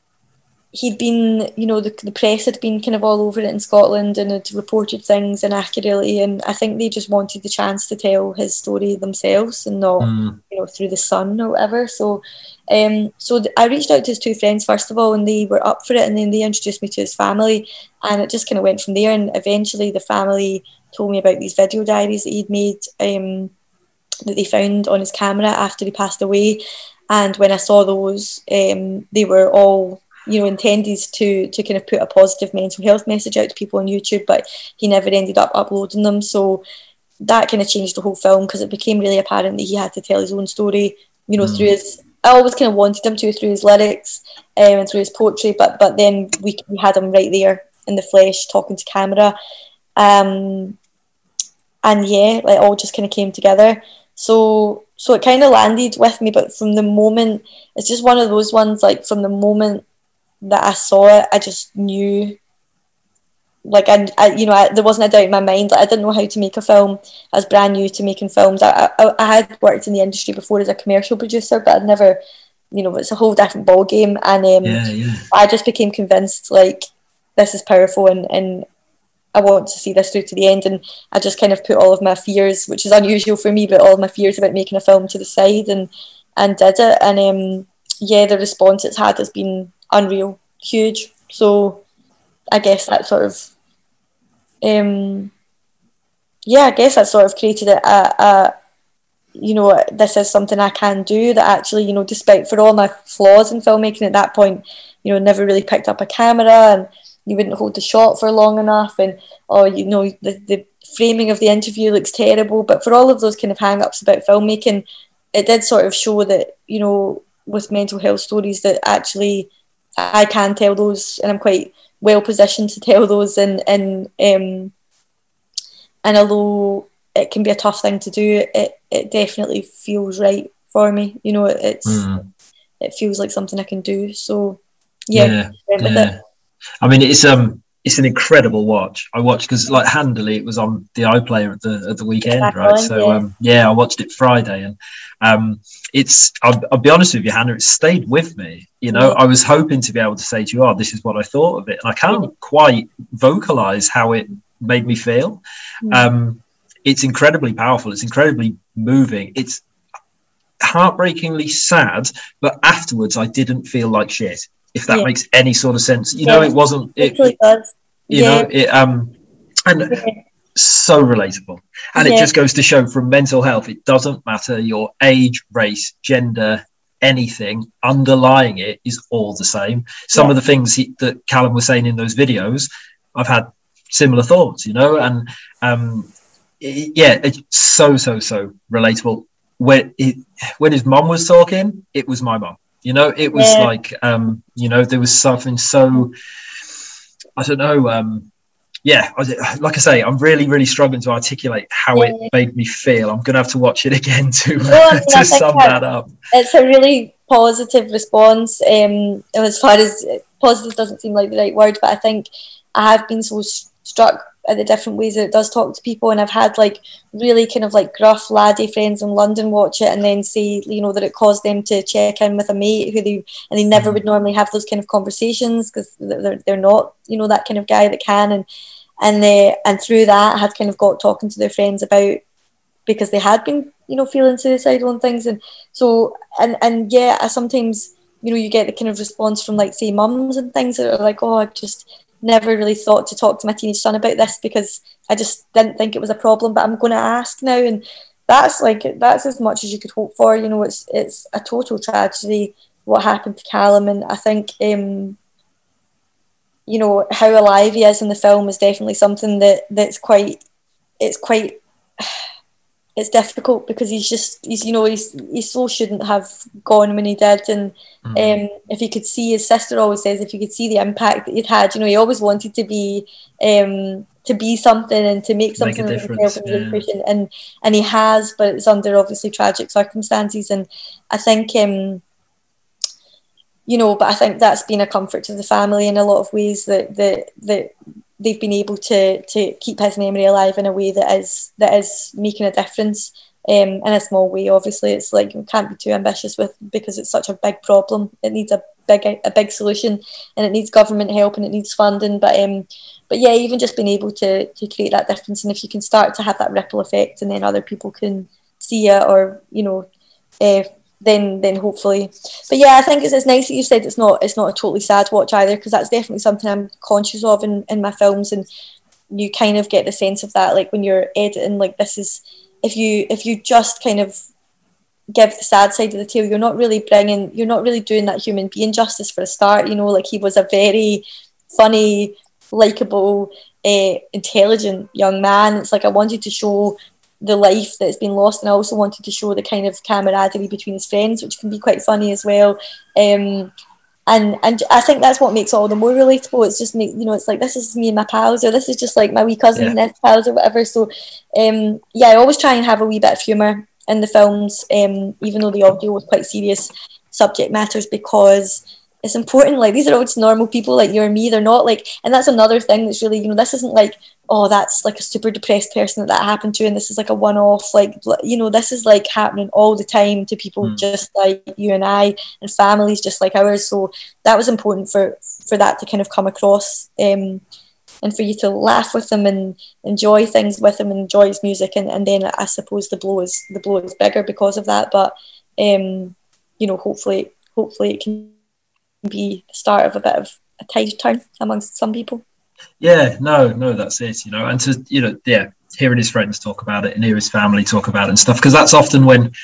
he'd been, you know, the, the press had been kind of all over it in Scotland and had reported things inaccurately, and I think they just wanted the chance to tell his story themselves and not, mm. you know, through the Sun or whatever. So, um, so th- I reached out to his two friends first of all, and they were up for it, and then they introduced me to his family, and it just kind of went from there. And eventually, the family told me about these video diaries that he'd made, um, that they found on his camera after he passed away. And when I saw those, um, they were all, you know, intended to to kind of put a positive mental health message out to people on YouTube, but he never ended up uploading them. So that kind of changed the whole film, because it became really apparent that he had to tell his own story, you know, mm. through his, I always kind of wanted him to, through his lyrics um, and through his poetry, but but then we, we had him right there in the flesh talking to camera. Um, and yeah, like all just kind of came together. So so it kind of landed with me, but from the moment, it's just one of those ones, like from the moment that I saw it, I just knew, like, I, I you know, I, there wasn't a doubt in my mind. Like, I didn't know how to make a film. I was brand new to making films. I, I, I had worked in the industry before as a commercial producer, but I'd never, you know, it's a whole different ball game. And um, yeah, yeah. I just became convinced, like, this is powerful, and, and I want to see this through to the end, and I just kind of put all of my fears, which is unusual for me, but all of my fears about making a film to the side, and and did it. And um, yeah, the response it's had has been unreal, huge. So I guess that sort of, um, yeah, I guess that sort of created a, a, a, you know, this is something I can do, that actually, you know, despite for all my flaws in filmmaking at that point, you know, never really picked up a camera, and you wouldn't hold the shot for long enough, and or you know the, the framing of the interview looks terrible. But for all of those kind of hang-ups about filmmaking, it did sort of show that, you know, with mental health stories, that actually I can tell those, and I'm quite well positioned to tell those, and and um and although it can be a tough thing to do, it it definitely feels right for me. You know, it's mm. it feels like something I can do. So yeah, yeah, yeah. I mean, it's um, it's an incredible watch. I watched because, like, handily, it was on the iPlayer at the at the weekend, exactly, right? So yeah. um, yeah, I watched it Friday, and um, it's. I'll, I'll be honest with you, Hannah, it stayed with me. You know, yeah. I was hoping to be able to say to you, "Oh, this is what I thought of it," and I can't yeah. quite vocalize how it made me feel. Mm. Um, it's incredibly powerful. It's incredibly moving. It's heartbreakingly sad, but afterwards, I didn't feel like shit. If that yeah. makes any sort of sense, you yeah. know, it wasn't. It, it does. You yeah. know, it um, and yeah. so relatable. And yeah. it just goes to show, from mental health, it doesn't matter your age, race, gender, anything. Underlying it is all the same. Some yeah. of the things he, that Callum was saying in those videos, I've had similar thoughts. You know, and um, it, yeah, it's so so so relatable. When it, when his mum was talking, it was my mum. You know, it was yeah. like, um, you know, there was something so, I don't know, um, yeah, I, like I say, I'm really, really struggling to articulate how yeah. it made me feel. I'm going to have to watch it again to, well, I mean, to sum that up. It's a really positive response. Um, as far as positive doesn't seem like the right word, but I think I have been so struck at the different ways that it does talk to people, and I've had like really kind of like gruff laddie friends in London watch it and then say, you know, that it caused them to check in with a mate who they and they never would normally have those kind of conversations because they're they're not, you know, that kind of guy that can, and and they and through that had kind of got talking to their friends about, because they had been, you know, feeling suicidal and things, and so and and yeah, I sometimes, you know, you get the kind of response from like say mums and things that are like, oh, I just never really thought to talk to my teenage son about this because I just didn't think it was a problem, but I'm going to ask now. And that's like, that's as much as you could hope for. You know, it's it's a total tragedy what happened to Callum, and I think um you know, how alive he is in the film is definitely something that that's quite it's quite it's difficult, because he's just he's you know he's he so shouldn't have gone when he did, and mm. um if you could see, his sister always says, if you could see the impact that he'd had, you know, he always wanted to be um to be something and to make something make of himself, yeah. and, and and he has, but it's under obviously tragic circumstances, and I think um you know but I think that's been a comfort to the family in a lot of ways, that that that they've been able to to keep his memory alive in a way that is that is making a difference, um, in a small way. Obviously, it's like you can't be too ambitious with, because it's such a big problem. It needs a big a big solution, and it needs government help, and it needs funding. But um, but yeah, even just being able to to create that difference, and if you can start to have that ripple effect, and then other people can see it, or you know, uh, then then hopefully. But yeah, I think it's, it's nice that you said it's not it's not a totally sad watch either, because that's definitely something I'm conscious of in, in my films, and you kind of get the sense of that, like when you're editing, like this is, if you if you just kind of give the sad side of the tale, you're not really bringing you're not really doing that human being justice for a start. You know, like he was a very funny, likable, uh, intelligent young man. It's like I wanted to show the life that's been lost, and I also wanted to show the kind of camaraderie between his friends, which can be quite funny as well. Um, and and I think that's what makes it all the more relatable. It's just, you know, it's like, this is me and my pals, or this is just like my wee cousin and his pals or whatever. So um, yeah, I always try and have a wee bit of humour in the films, um, even though they all deal with quite serious subject matters, because it's important. Like, these are all just normal people like you or me. They're not like, and that's another thing that's really, you know, this isn't like, oh, that's like a super depressed person that that happened to, and this is like a one-off, like, you know, this is like happening all the time to people mm. just like you and I, and families just like ours. So that was important for for that to kind of come across, um and for you to laugh with him and enjoy things with him and enjoy his music, and, and then I suppose the blow is the blow is bigger because of that. But um, you know, hopefully, hopefully it can be the start of a bit of a tide turn amongst some people. Yeah, no, no, that's it. You know, and to you know, yeah, hearing his friends talk about it and hear his family talk about it and stuff, because that's often when,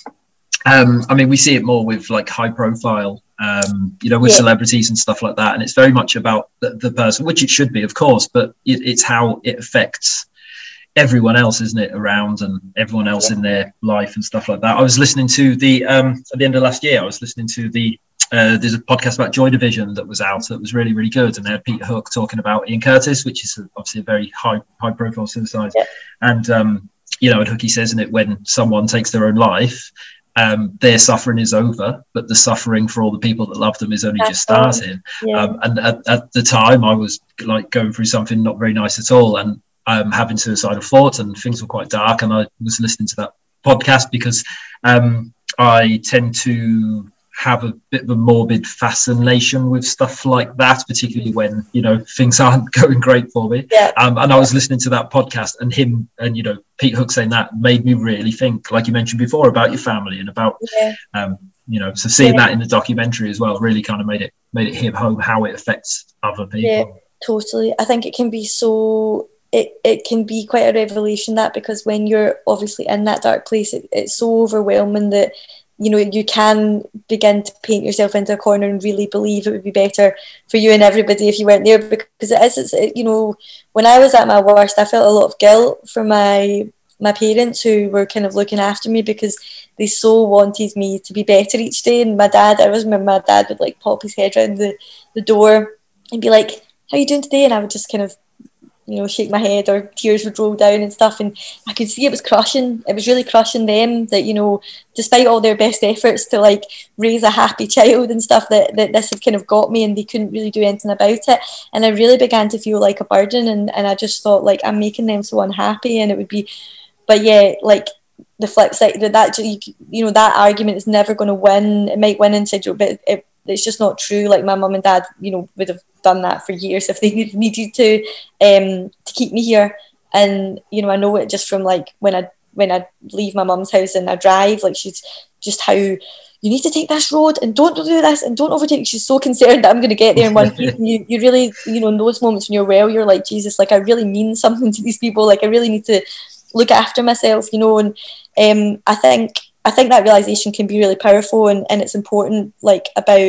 um, I mean, we see it more with like high profile, um, you know, with yeah. celebrities and stuff like that, and it's very much about the, the person, which it should be, of course, but it, it's how it affects everyone else, isn't it, around, and everyone else yeah. in their life and stuff like that. I was listening to the um, at the end of last year, I was listening to the. Uh, there's a podcast about Joy Division that was out that was really, really good, and they had Pete Hook talking about Ian Curtis, which is obviously a very high, high-profile suicide. Yeah. And um, you know, and Hooky says in it, when someone takes their own life, um, their suffering is over, but the suffering for all the people that love them is only That's just starting. Yeah. Um, and at, at the time, I was like going through something not very nice at all, and um, having suicidal thoughts, and things were quite dark. And I was listening to that podcast because um, I tend to have a bit of a morbid fascination with stuff like that, particularly when, you know, things aren't going great for me. Yeah. Um, and I was listening to that podcast, and him and, you know, Pete Hook saying that made me really think, like you mentioned before, about your family and about, yeah. um, you know, so seeing yeah. that in the documentary as well really kind of made it made it hit home how it affects other people. Yeah, totally. I think it can be so, it, it can be quite a revelation, that, because when you're obviously in that dark place, it, it's so overwhelming that, you know, you can begin to paint yourself into a corner and really believe it would be better for you and everybody if you weren't there, because it is, it's, it, you know, when I was at my worst, I felt a lot of guilt for my my parents who were kind of looking after me, because they so wanted me to be better each day. And my dad, I always remember my dad would like pop his head around the, the door and be like, "How are you doing today?" And I would just kind of, you know, shake my head, or tears would roll down and stuff. And I could see it was crushing. It was really crushing them that, you know, despite all their best efforts to like raise a happy child and stuff, that, that this had kind of got me and they couldn't really do anything about it. And I really began to feel like a burden. And, and I just thought, like, I'm making them so unhappy. And it would be, but yeah, like the flip side, that, that you know, that argument is never going to win. It might win inside you, but it, it's just not true. Like my mum and dad, you know, would have done that for years if they needed to, um, to keep me here. And you know, I know it just from like when I when I leave my mum's house and I drive, like she's just how you need to take this road and don't do this and don't overtake. She's so concerned that I'm going to get there in one piece. And you, you really, you know, in those moments when you're well, you're like, Jesus, like I really mean something to these people. Like I really need to look after myself, you know. And um, I think. I think that realization can be really powerful, and, and it's important, like, about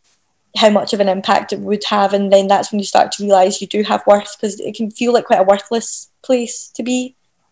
how much of an impact it would have. And then that's when you start to realize you do have worth, because it can feel like quite a worthless place to be,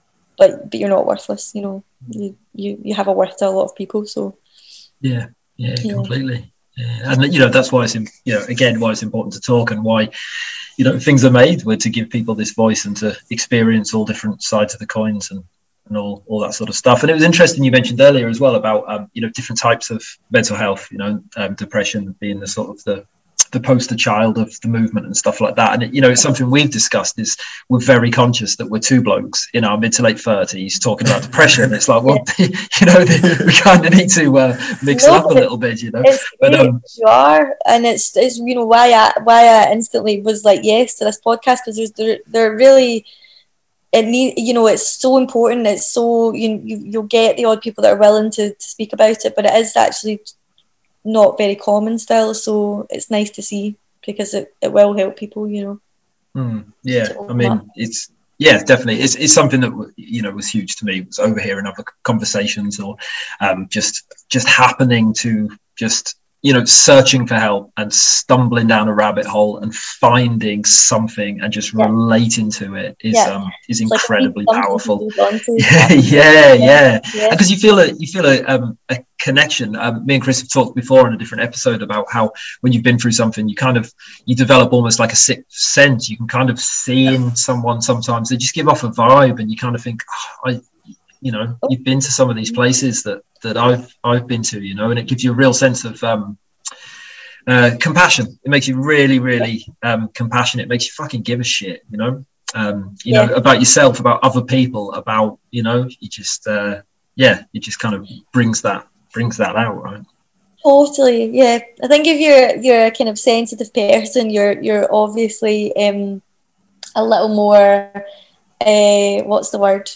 but but you're not worthless, you know. You you, you have a worth to a lot of people. So yeah, yeah, yeah. completely. Yeah. And you know, that's why it's, you know, again, why it's important to talk, and why, you know, things are made were to give people this voice and to experience all different sides of the coins and. and all, all that sort of stuff. And it was interesting, you mentioned earlier as well about, um, you know, different types of mental health, you know, um, depression being the sort of the, the poster child of the movement and stuff like that. And, it, you know, it's something we've discussed is we're very conscious that we're two blokes in our mid to late thirties talking about depression. It's like, well, yeah. you know, we kind of need to uh, mix no, it up a little bit, you know. But um, you are, and it's, it's, you know, why I, why I instantly was like, yes to this podcast, because there's, they're, they're really... It need, you know, it's so important. It's so, you, you you'll get the odd people that are willing to, to speak about it, but it is actually not very common still. So it's nice to see, because it, it will help people, you know. Mm, yeah, I mean, up. it's yeah, definitely. It's it's something that, you know, was huge to me. It was overhearing other conversations, or um, just just happening to just. You know, searching for help and stumbling down a rabbit hole and finding something and just yeah. relating to it is yeah. um is incredibly like powerful. Yeah, yeah, yeah. Because yeah. you feel a you feel a um a connection. Um, me and Chris have talked before in a different episode about how when you've been through something, you kind of you develop almost like a sixth sense. You can kind of see in someone sometimes. They just give off a vibe, and you kind of think, oh, I. You know, you've been to some of these places that that I've I've been to, you know, and it gives you a real sense of um, uh, compassion. It makes you really, really um, compassionate. It makes you fucking give a shit, you know, um, you yeah. know, about yourself, about other people, about, you know, you just, uh, yeah, it just kind of brings that brings that out, right? Totally, yeah. I think if you're you're a kind of sensitive person, you're you're obviously um, a little more, uh, what's the word?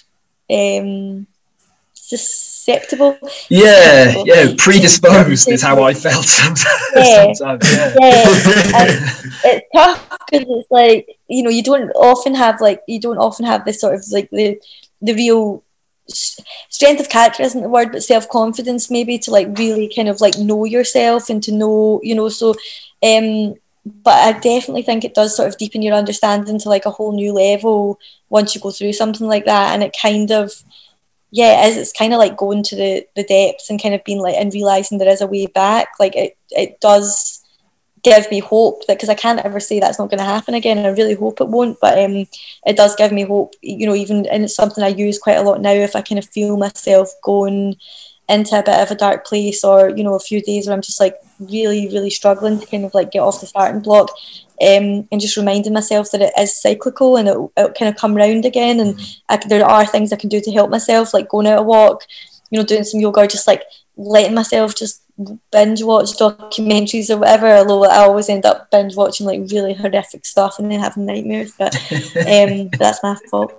Um, susceptible. Yeah, susceptible. yeah, predisposed is how I felt sometimes. Yeah, sometimes, yeah. yeah. And it's tough because it's like, you know, you don't often have like you don't often have this sort of like the the real strength of character isn't the word, but self-confidence maybe to like really kind of like know yourself and to know, you know, so um but I definitely think it does sort of deepen your understanding to like a whole new level once you go through something like that. And it kind of, yeah, it is, it's kind of like going to the, the depths and kind of being like, and realising there is a way back. Like it, it does give me hope that, because I can't ever say that's not going to happen again, and I really hope it won't, but um, it does give me hope, you know, even, and it's something I use quite a lot now, if I kind of feel myself going into a bit of a dark place, or, you know, a few days where I'm just like really, really struggling to kind of like get off the starting block, um, and just reminding myself that it is cyclical and it, it'll kind of come round again, and I, there are things I can do to help myself, like going out a walk, you know, doing some yoga, or just like letting myself just binge watch documentaries or whatever, although I always end up binge watching like really horrific stuff and then having nightmares, but um, that's my fault.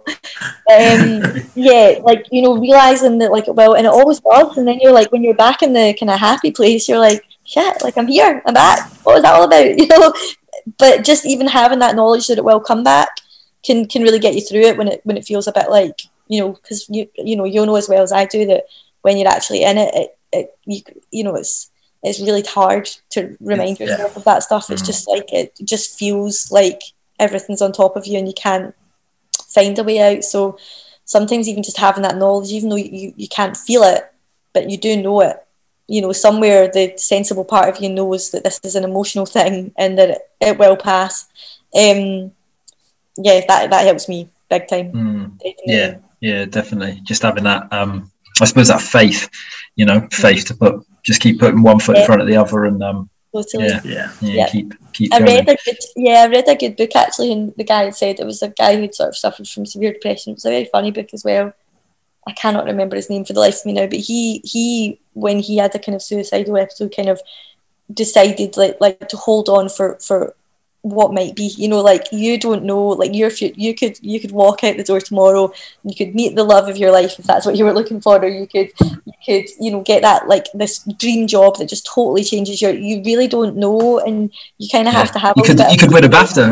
Um, yeah, like, you know, realising that like, well, and it always does, and then you're like, when you're back in the kind of happy place, you're like, shit, like I'm here, I'm back, what was that all about, you know? But just even having that knowledge that it will come back can can really get you through it when it when it feels a bit like, you know, because you you know, you'll know as well as I do that when you're actually in it, it, it you you know, it's it's really hard to remind Yeah. yourself of that stuff. It's Mm. just like, it just feels like everything's on top of you and you can't find a way out. So sometimes even just having that knowledge, even though you, you can't feel it, but you do know it, you know, somewhere the sensible part of you knows that this is an emotional thing and that it, it will pass. Um, yeah, that that helps me big time. Mm. Definitely. Yeah, yeah, definitely. Just having that, um, I suppose that faith, you know, faith to put, just keep putting one foot in Yeah. front of the other, and um, Totally. yeah, Yeah. yeah, Yeah. keep keep I going. read a good, yeah, I read a good book actually, and the guy had said it was a guy who'd sort of suffered from severe depression. It was a very funny book as well. I cannot remember his name for the life of me now, but he he when he had a kind of suicidal episode, kind of decided like like to hold on for for what might be, you know, like you don't know, like your you could you could walk out the door tomorrow, you could meet the love of your life if that's what you were looking for, or you could you could you know get that like this dream job that just totally changes your, you really don't know, and you kind of Yeah. have to have You a could bit you of- could win a BAFTA,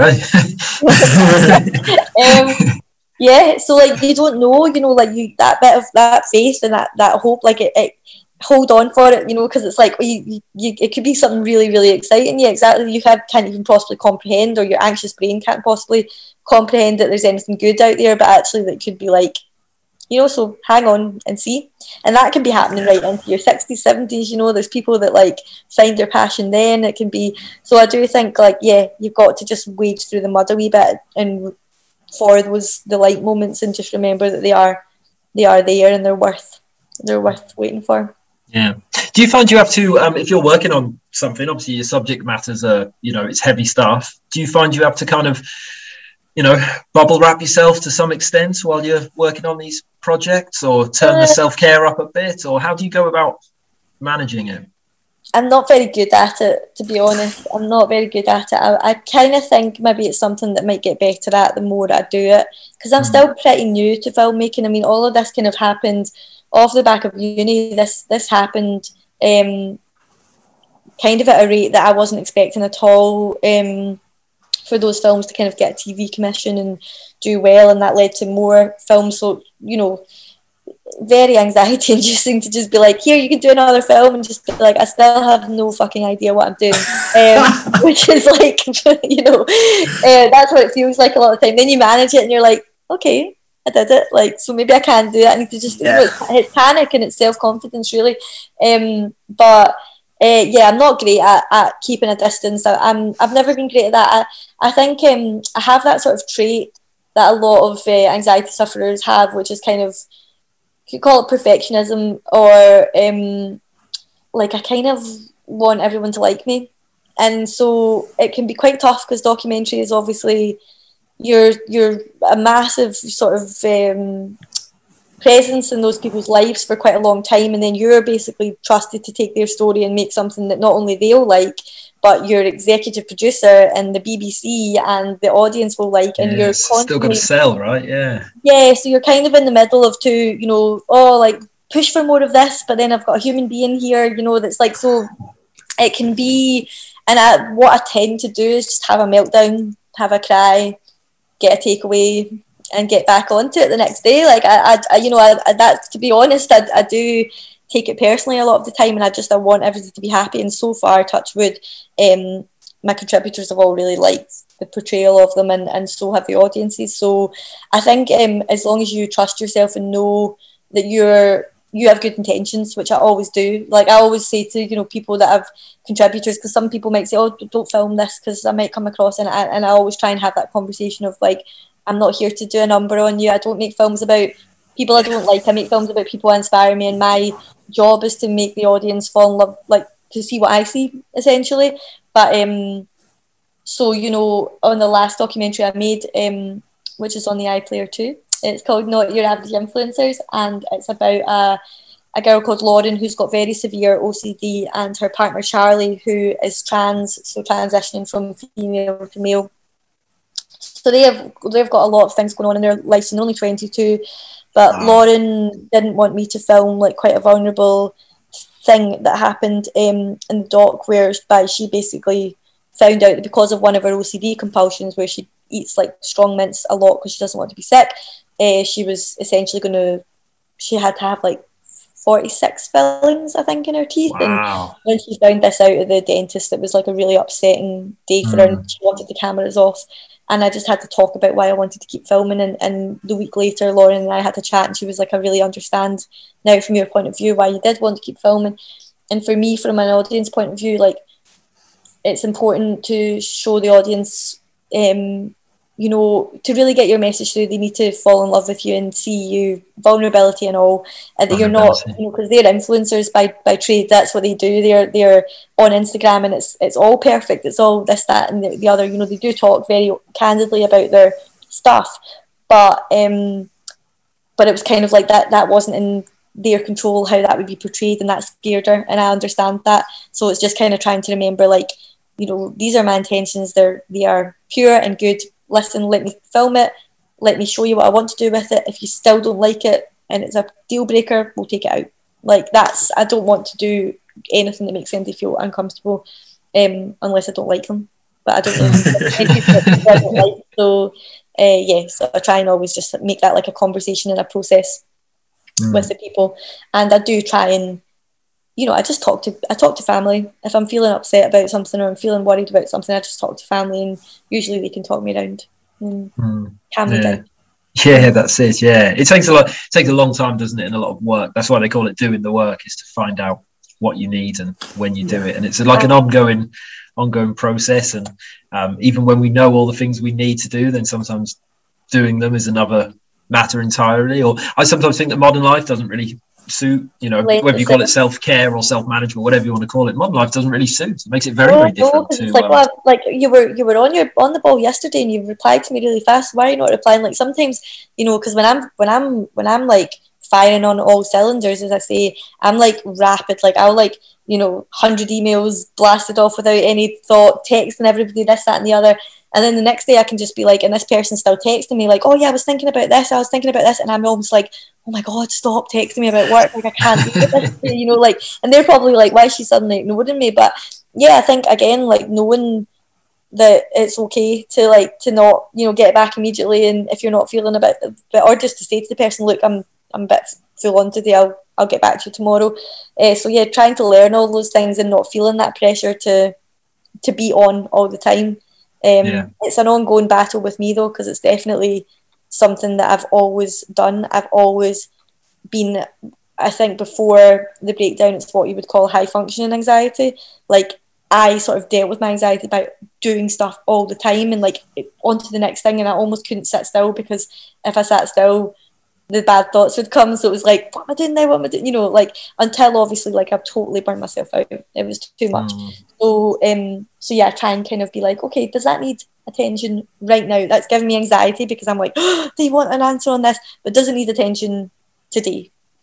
right? um, yeah, so like you don't know, you know, like you that bit of that faith and that that hope, like it, it hold on for it, you know, because it's like you, you, you it could be something really really exciting. Yeah, exactly. You can't, can't even possibly comprehend, or your anxious brain can't possibly comprehend that there's anything good out there, but actually that could be like, you know, so hang on and see. And that can be happening right into your sixties, seventies, you know, there's people that like find their passion then. It can be, so I do think like, yeah, you've got to just wade through the mud a wee bit and for those the light moments, and just remember that they are they are there and they're worth they're worth waiting for. Yeah. Do you find you have to, um, if you're working on something, obviously your subject matters are, you know, it's heavy stuff. Do you find you have to kind of, you know, bubble wrap yourself to some extent while you're working on these projects, or turn Uh, the self-care up a bit, or how do you go about managing it? I'm not very good at it, to be honest. I'm not very good at it. I, I kind of think maybe it's something that might get better at the more I do it, because I'm Mm. still pretty new to filmmaking. I mean, all of this kind of happened off the back of uni. This this happened um, kind of at a rate that I wasn't expecting at all. Um, for those films to kind of get a T V commission and do well, and that led to more films. So, you know, very anxiety inducing to just be like, here, you can do another film, and just be like, I still have no fucking idea what I'm doing, um, which is like, you know, uh, that's what it feels like a lot of the time. Then you manage it and you're like, okay, I did it, like, so maybe I can do it. I need to just, Yeah. you know, it's, it's panic and it's self-confidence really, um, but uh, yeah, I'm not great at, at keeping a distance. I, I'm, I've never been great at that. I, I think um, I have that sort of trait that a lot of uh, anxiety sufferers have, which is kind of, you call it perfectionism, or um, like I kind of want everyone to like me, and so it can be quite tough because documentary is obviously you're you're a massive sort of um, presence in those people's lives for quite a long time, and then you're basically trusted to take their story and make something that not only they'll like, but you're executive producer and the B B C and the audience will like, and yeah, you're still got to sell, right? Yeah. Yeah, so you're kind of in the middle of two, you know, oh, like push for more of this, but then I've got a human being here, you know, that's like, so it can be, and I, what I tend to do is just have a meltdown, have a cry, get a takeaway, and get back onto it the next day. Like, I, I, I you know, I, I, that, to be honest, I, I do take it personally a lot of the time, and I just I want everything to be happy. And so far, touch wood, um, my contributors have all really liked the portrayal of them, and, and so have the audiences. So I think um, as long as you trust yourself and know that you're you have good intentions, which I always do. Like I always say to you know people that have contributors, because some people might say, "Oh, don't film this," because I might come across, and I, and I always try and have that conversation of like, I'm not here to do a number on you. I don't make films about people I don't like. I make films about people who inspire me, and my job is to make the audience fall in love, like to see what I see, essentially. But um, so you know, on the last documentary I made, um, which is on the iPlayer too, it's called Not Your Average Influencers, and it's about a a girl called Lauren who's got very severe O C D, and her partner Charlie, who is trans, so transitioning from female to male. So they have they've got a lot of things going on in their lives, and they're only twenty-two. But wow. Lauren didn't want me to film like quite a vulnerable thing that happened um, in the doc, whereby she basically found out that because of one of her O C D compulsions, where she eats like strong mints a lot because she doesn't want to be sick, uh, she was essentially going to, she had to have like forty-six fillings, I think, in her teeth. Wow. And when she found this out of the dentist, it was like a really upsetting day for mm. her, and she wanted the cameras off. And I just had to talk about why I wanted to keep filming. And, and the week later, Lauren and I had a chat, and she was like, I really understand now from your point of view why you did want to keep filming. And for me, from an audience point of view, like, it's important to show the audience, um, you know, to really get your message through, they need to fall in love with you and see you, vulnerability and all, and that you're not, you know, because they're influencers by, by trade. That's what they do. They're they're on Instagram, and it's it's all perfect. It's all this, that, and the, the other. You know, they do talk very candidly about their stuff, but um, but it was kind of like that. That wasn't in their control how that would be portrayed, and that scared her. And I understand that. So it's just kind of trying to remember, like, you know, these are my intentions. They're they are pure and good. Listen, let me film it, let me show you what I want to do with it. If you still don't like it and it's a deal breaker, we'll take it out. Like, that's, I don't want to do anything that makes anybody feel uncomfortable, um, unless I don't like them. But I don't know if I don't like. So uh, yeah, so I try and always just make that like a conversation and a process mm. with the people. And I do try and, you know, I just talk to I talk to family. If I'm feeling upset about something or I'm feeling worried about something, I just talk to family, and usually they can talk me around and mm. calm me yeah. down. Yeah, that's it. Yeah, it takes a lot. It takes a long time, doesn't it? And a lot of work. That's why they call it doing the work, is to find out what you need and when you do it. And it's like an ongoing, ongoing process. And um, even when we know all the things we need to do, then sometimes doing them is another matter entirely. Or I sometimes think that modern life doesn't really suit, you know, Late whether you call it self-care or self-management, whatever you want to call it. Modern life doesn't really suit. It makes it very, no, very different. No, to, it's like, um, well, like you were you were on your on the ball yesterday, and you replied to me really fast. Why are you not replying? Like, sometimes, you know, because when I'm when I'm when I'm like firing on all cylinders, as I say, I'm like rapid. Like, I'll like, you know, one hundred emails blasted off without any thought, texting everybody this, that, and the other. And then the next day I can just be like, and this person's still texting me like, oh yeah, I was thinking about this, I was thinking about this. And I'm almost like, oh my God, stop texting me about work. Like, I can't do this, you know, like, and they're probably like, why is she suddenly ignoring me? But yeah, I think, again, like, knowing that it's okay to like, to not, you know, get back immediately. And if you're not feeling a bit, or just to say to the person, look, I'm, I'm a bit full on today, I'll, I'll get back to you tomorrow. Uh, so yeah, trying to learn all those things and not feeling that pressure to, to be on all the time. Um, yeah. It's an ongoing battle with me, though, because it's definitely something that I've always done. I've always been, I think before the breakdown, it's what you would call high functioning anxiety. Like, I sort of dealt with my anxiety by doing stuff all the time and like on to the next thing, and I almost couldn't sit still, because if I sat still, the bad thoughts would come. So it was like, what am I doing now? What am I doing? You know, like, until obviously, like, I've totally burnt myself out. It was too much. Mm. So, um, so yeah, I try and kind of be like, okay, does that need attention right now? That's giving me anxiety, because I'm like, oh, they want an answer on this, but does it need attention today?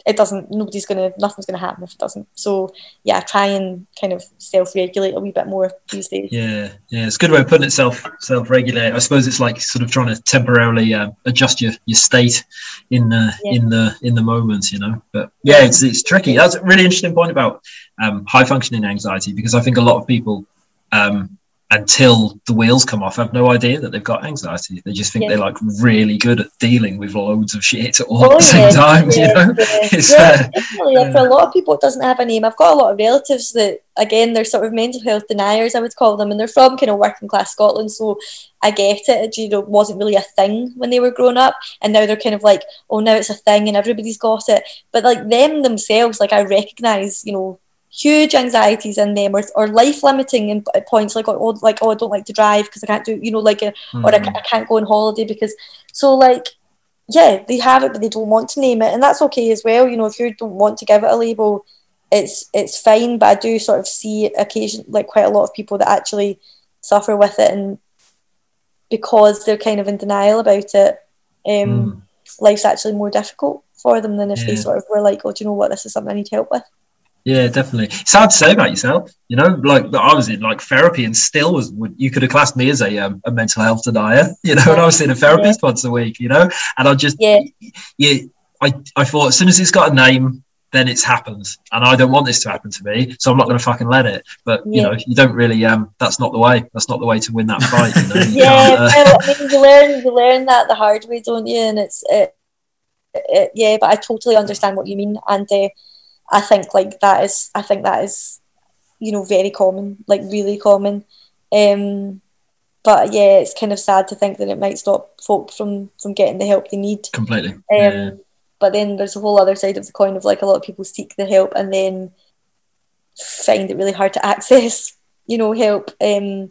it doesn't, nobody's going to, nothing's going to happen if it doesn't. So yeah, try and kind of self-regulate a wee bit more these days. Yeah, yeah, it's a good way of putting it, self, self-regulate. I suppose it's like sort of trying to temporarily uh, adjust your, your state in the, yeah. in the, in the moment, you know, but yeah, it's, it's tricky. That's a really interesting point about um, high functioning anxiety, because I think a lot of people, um, until the wheels come off, have no idea that they've got anxiety. They just think yeah. they're like really good at dealing with loads of shit all oh, at the same yeah, time. Yeah, you know, yeah, it's, yeah uh, definitely. Yeah, for a lot of people, it doesn't have a name. I've got a lot of relatives that, again, they're sort of mental health deniers, I would call them, and they're from kind of working class Scotland. So I get it. It, you know, wasn't really a thing when they were growing up, and now they're kind of like, oh, now it's a thing, and everybody's got it. But like them themselves, like I recognise, you know, huge anxieties in them, or, or life limiting in points, like oh, like oh I don't like to drive because I can't do, you know, like a, mm. or I, I can't go on holiday because, so like yeah, they have it but they don't want to name it, and that's okay as well. You know, if you don't want to give it a label, it's it's fine. But I do sort of see occasion like quite a lot of people that actually suffer with it, and because they're kind of in denial about it, um, mm. life's actually more difficult for them than if yeah. they sort of were like, oh, do you know what, this is something I need help with. Yeah, definitely. It's hard to say about yourself, you know, like I was in like therapy and still was, you could have classed me as a um, a mental health denier, you know, and I was seeing a therapist yeah. once a week, you know, and I just, yeah, yeah I, I thought as soon as it's got a name, then it's happened, and I don't want this to happen to me, so I'm not going to fucking let it. But, yeah. you know, you don't really, um, that's not the way, that's not the way to win that fight, you know. You yeah, uh... well, I mean, you learn, you learn that the hard way, don't you, and it's, it, it, yeah, but I totally understand what you mean, and uh, I think like that is I think that is, you know, very common, like really common. Um, but yeah, it's kind of sad to think that it might stop folk from, from getting the help they need. Completely. Um, yeah. But then there's a whole other side of the coin of like a lot of people seek the help and then find it really hard to access, you know, help. Um,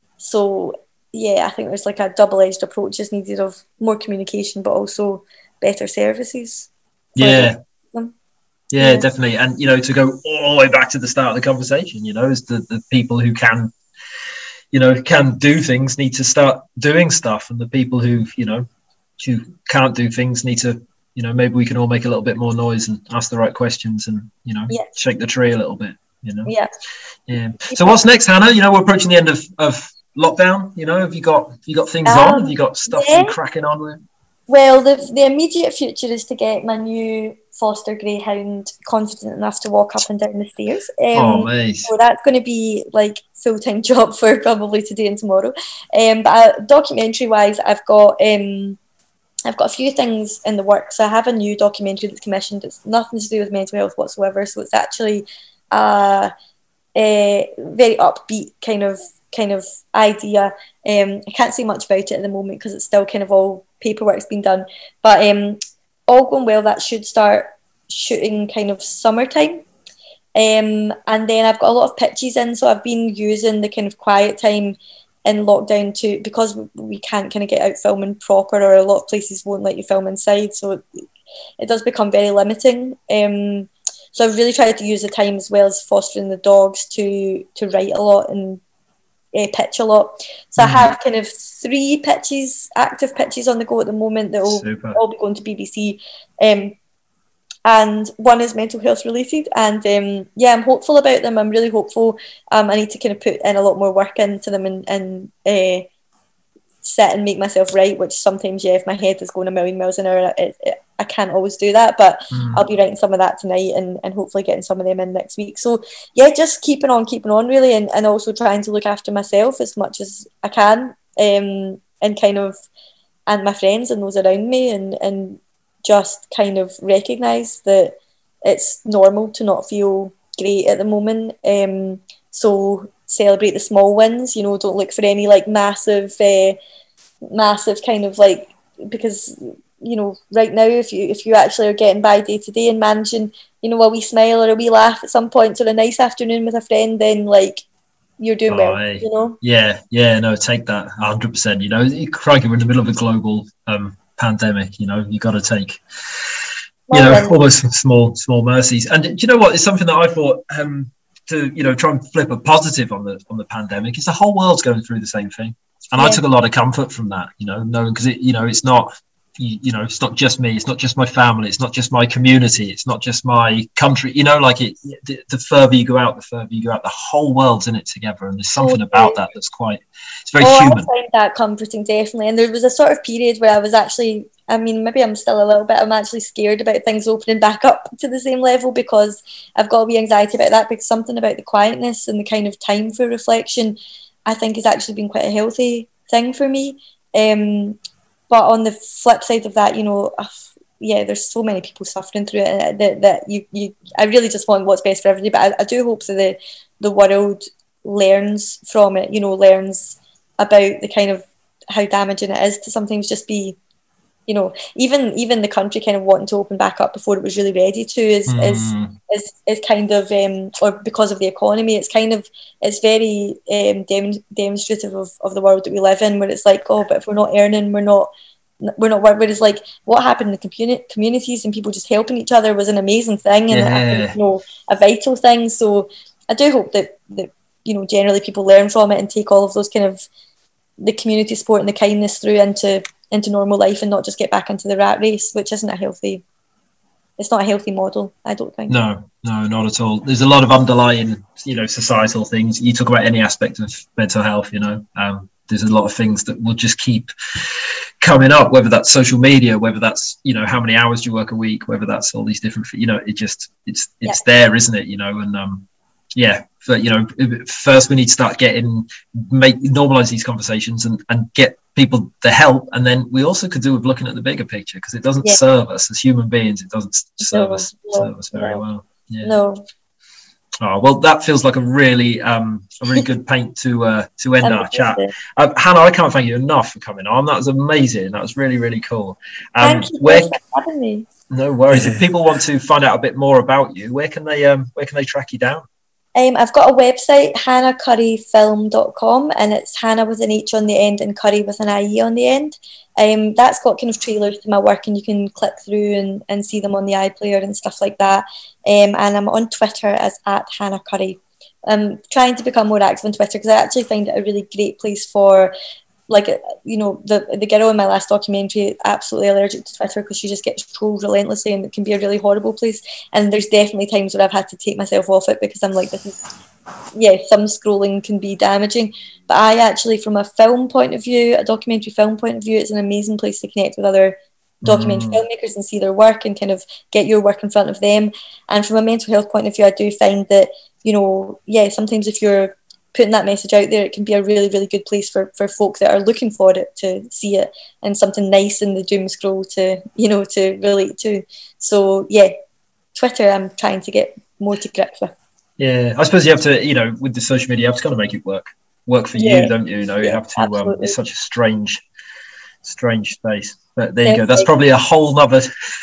so yeah, I think there's like a double-edged approach is needed of more communication, but also better services. Yeah. Them. Yeah, yeah, definitely. And, you know, to go all the way back to the start of the conversation, you know, is the, the people who can, you know, can do things need to start doing stuff. And the people who, you know, who can't do things need to, you know, maybe we can all make a little bit more noise and ask the right questions and, you know, yeah. shake the tree a little bit, you know. Yeah. Yeah. So what's next, Hannah? You know, we're approaching the end of, of lockdown, you know, have you got, have you got things um, on? Have you got stuff yeah. you're cracking on with? Well, the the immediate future is to get my new Foster Greyhound confident enough to walk up and down the stairs. Um, oh, nice. So that's going to be like full-time job for probably today and tomorrow. Um, but uh, documentary-wise, I've got um, I've got a few things in the works. So I have a new documentary that's commissioned. It's nothing to do with mental health whatsoever. So it's actually uh, a very upbeat kind of kind of idea. Um, I can't say much about it at the moment because it's still kind of all paperwork's been done, but um, all going well, that should start shooting kind of summertime. Um, and then I've got a lot of pitches in, so I've been using the kind of quiet time in lockdown to, because we can't kind of get out filming proper, or a lot of places won't let you film inside, so it, it does become very limiting. Um, so I've really tried to use the time as well as fostering the dogs to to write a lot and Uh, pitch a lot. So mm. I have kind of three pitches, active pitches on the go at the moment that will all be going to B B C. Um, and one is mental health related. And um, yeah, I'm hopeful about them. I'm really hopeful. Um, I need to kind of put in a lot more work into them and, and uh, sit and make myself right, which sometimes, yeah, if my head is going a million miles an hour, it, it, I can't always do that, but mm. I'll be writing some of that tonight and, and hopefully getting some of them in next week. So yeah, just keeping on, keeping on really, and, and also trying to look after myself as much as I can, um, and kind of, and my friends and those around me, and, and just kind of recognise that it's normal to not feel great at the moment. Um, so celebrate the small wins, you know, don't look for any like massive, uh, massive kind of like, because you know, right now, if you if you actually are getting by day to day and managing, you know, a wee smile or a wee laugh at some point, or a nice afternoon with a friend, then like you're doing oh, well, I, you know. Yeah, yeah, no, take that one hundred percent. You know, crikey, we're in the middle of a global um, pandemic. You know, you got to take, you well, know, then. almost small small mercies. And do you know what? It's something that I thought um, to you know try and flip a positive on the on the pandemic. Is the whole world's going through the same thing, and yeah. I took a lot of comfort from that. You know, knowing because it you know it's not. you, you know, it's not just me, it's not just my family, it's not just my community, it's not just my country, you know, like it, the, the further you go out, the further you go out, the whole world's in it together. And there's something okay. about that that's quite, it's very oh, human. I find that comforting, definitely. And there was a sort of period where I was actually, I mean, maybe I'm still a little bit, I'm actually scared about things opening back up to the same level, because I've got a wee anxiety about that, because something about the quietness and the kind of time for reflection, I think has actually been quite a healthy thing for me. Um, but on the flip side of that, you know, yeah, there's so many people suffering through it that, that you, you, I really just want what's best for everybody. But I, I do hope that the, the world learns from it, you know, learns about the kind of how damaging it is to sometimes just be, you know, even even the country kind of wanting to open back up before it was really ready to is mm. is, is is kind of um, or because of the economy, it's kind of it's very um, dem- demonstrative of, of the world that we live in, where it's like, oh, but if we're not earning, we're not we're not where it's like what happened in the communi- communities and people just helping each other was an amazing thing, and yeah. I think, you know, a vital thing. So I do hope that that you know, generally people learn from it and take all of those kind of the community support and the kindness through into into normal life, and not just get back into the rat race, which isn't a healthy, it's not a healthy model, I don't think. No, no, not at all. There's a lot of underlying, you know, societal things. You talk about any aspect of mental health, you know, um, there's a lot of things that will just keep coming up, whether that's social media, whether that's, you know, how many hours do you work a week, whether that's all these different, you know, it just, it's, it's yeah. there, isn't it? You know, and um, yeah, but, you know, first we need to start getting, make, normalize these conversations and, and get people the help, and then we also could do with looking at the bigger picture, because it doesn't yeah. serve us as human beings, it doesn't serve no, us no, serve us very no. well. Yeah. No. Oh, well, that feels like a really um a really good paint to uh to end our chat. Uh, Hannah, I can't thank you enough for coming on. That was amazing. That was really, really cool. Um, thank you where, for having me. No worries. If people want to find out a bit more about you, where can they um where can they track you down? Um, I've got a website, hannah curry film dot com, and it's Hannah with an H on the end and Curry with an I E on the end. Um, that's got kind of trailers to my work, and you can click through and, and see them on the iPlayer and stuff like that. Um, and I'm on Twitter as at Hannah Curry. I'm trying to become more active on Twitter, because I actually find it a really great place for, like, you know, the the girl in my last documentary, absolutely allergic to Twitter because she just gets trolled relentlessly, and it can be a really horrible place. And there's definitely times where I've had to take myself off it, because I'm like, this is, yeah, some scrolling can be damaging. But I actually, from a film point of view, a documentary film point of view, it's an amazing place to connect with other documentary mm. filmmakers and see their work and kind of get your work in front of them. And from a mental health point of view, I do find that, you know, yeah, sometimes if you're putting that message out there, it can be a really, really good place for, for folk that are looking for it to see it, and something nice in the doom scroll to, you know, to relate to. So yeah, Twitter I'm trying to get more to grips with. Yeah, I suppose you have to, you know, with the social media, you have to kind of make it work work for yeah. you, don't you? You know, you yeah, have to. Um, it's such a strange, strange space. But there you Definitely. go. That's probably a whole nother,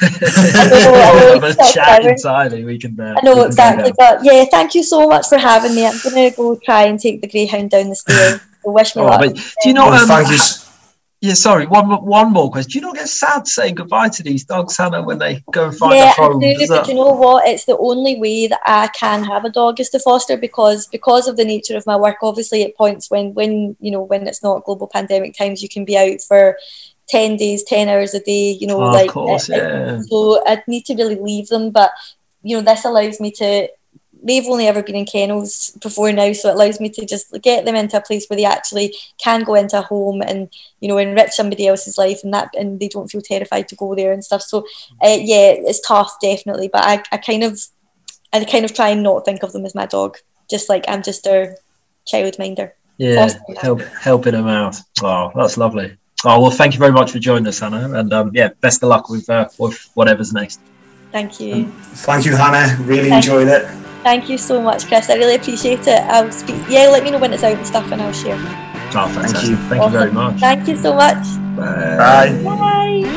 whole nother chat entirely. We can. Uh, I know can exactly, but yeah, thank you so much for having me. I'm going to go try and take the greyhound down the stairs. So wish me oh, luck. But do you know? Um, thank you. Yeah, sorry. One one more question. Do you not get sad saying goodbye to these dogs, Hannah, when they go and find yeah, a home? I do, but that... you know what? It's the only way that I can have a dog is to foster, because because of the nature of my work. Obviously, at points when when you know when it's not global pandemic times, you can be out for ten days, ten hours a day. You know, oh, like of course, it, yeah. So I'd need to really leave them, but you know, this allows me to. They've only ever been in kennels before now, so it allows me to just get them into a place where they actually can go into a home and, you know, enrich somebody else's life, and that, and they don't feel terrified to go there and stuff. So, uh, yeah, it's tough, definitely, but I, I kind of, I kind of try and not think of them as my dog, just like I'm just their childminder. Yeah, help, helping them out. Oh, that's lovely. Oh, well, thank you very much for joining us, Hannah, and um, yeah, best of luck with, uh, with whatever's next. Thank you. Um, thank you, Hannah. Really thank enjoyed you. it. Thank you so much, Chris. I really appreciate it. I'll speak. Yeah, let me know when it's out and stuff, and I'll share. Oh, fantastic. Thank you, Thank awesome. you very much. Thank you so much. Bye. Bye. Bye.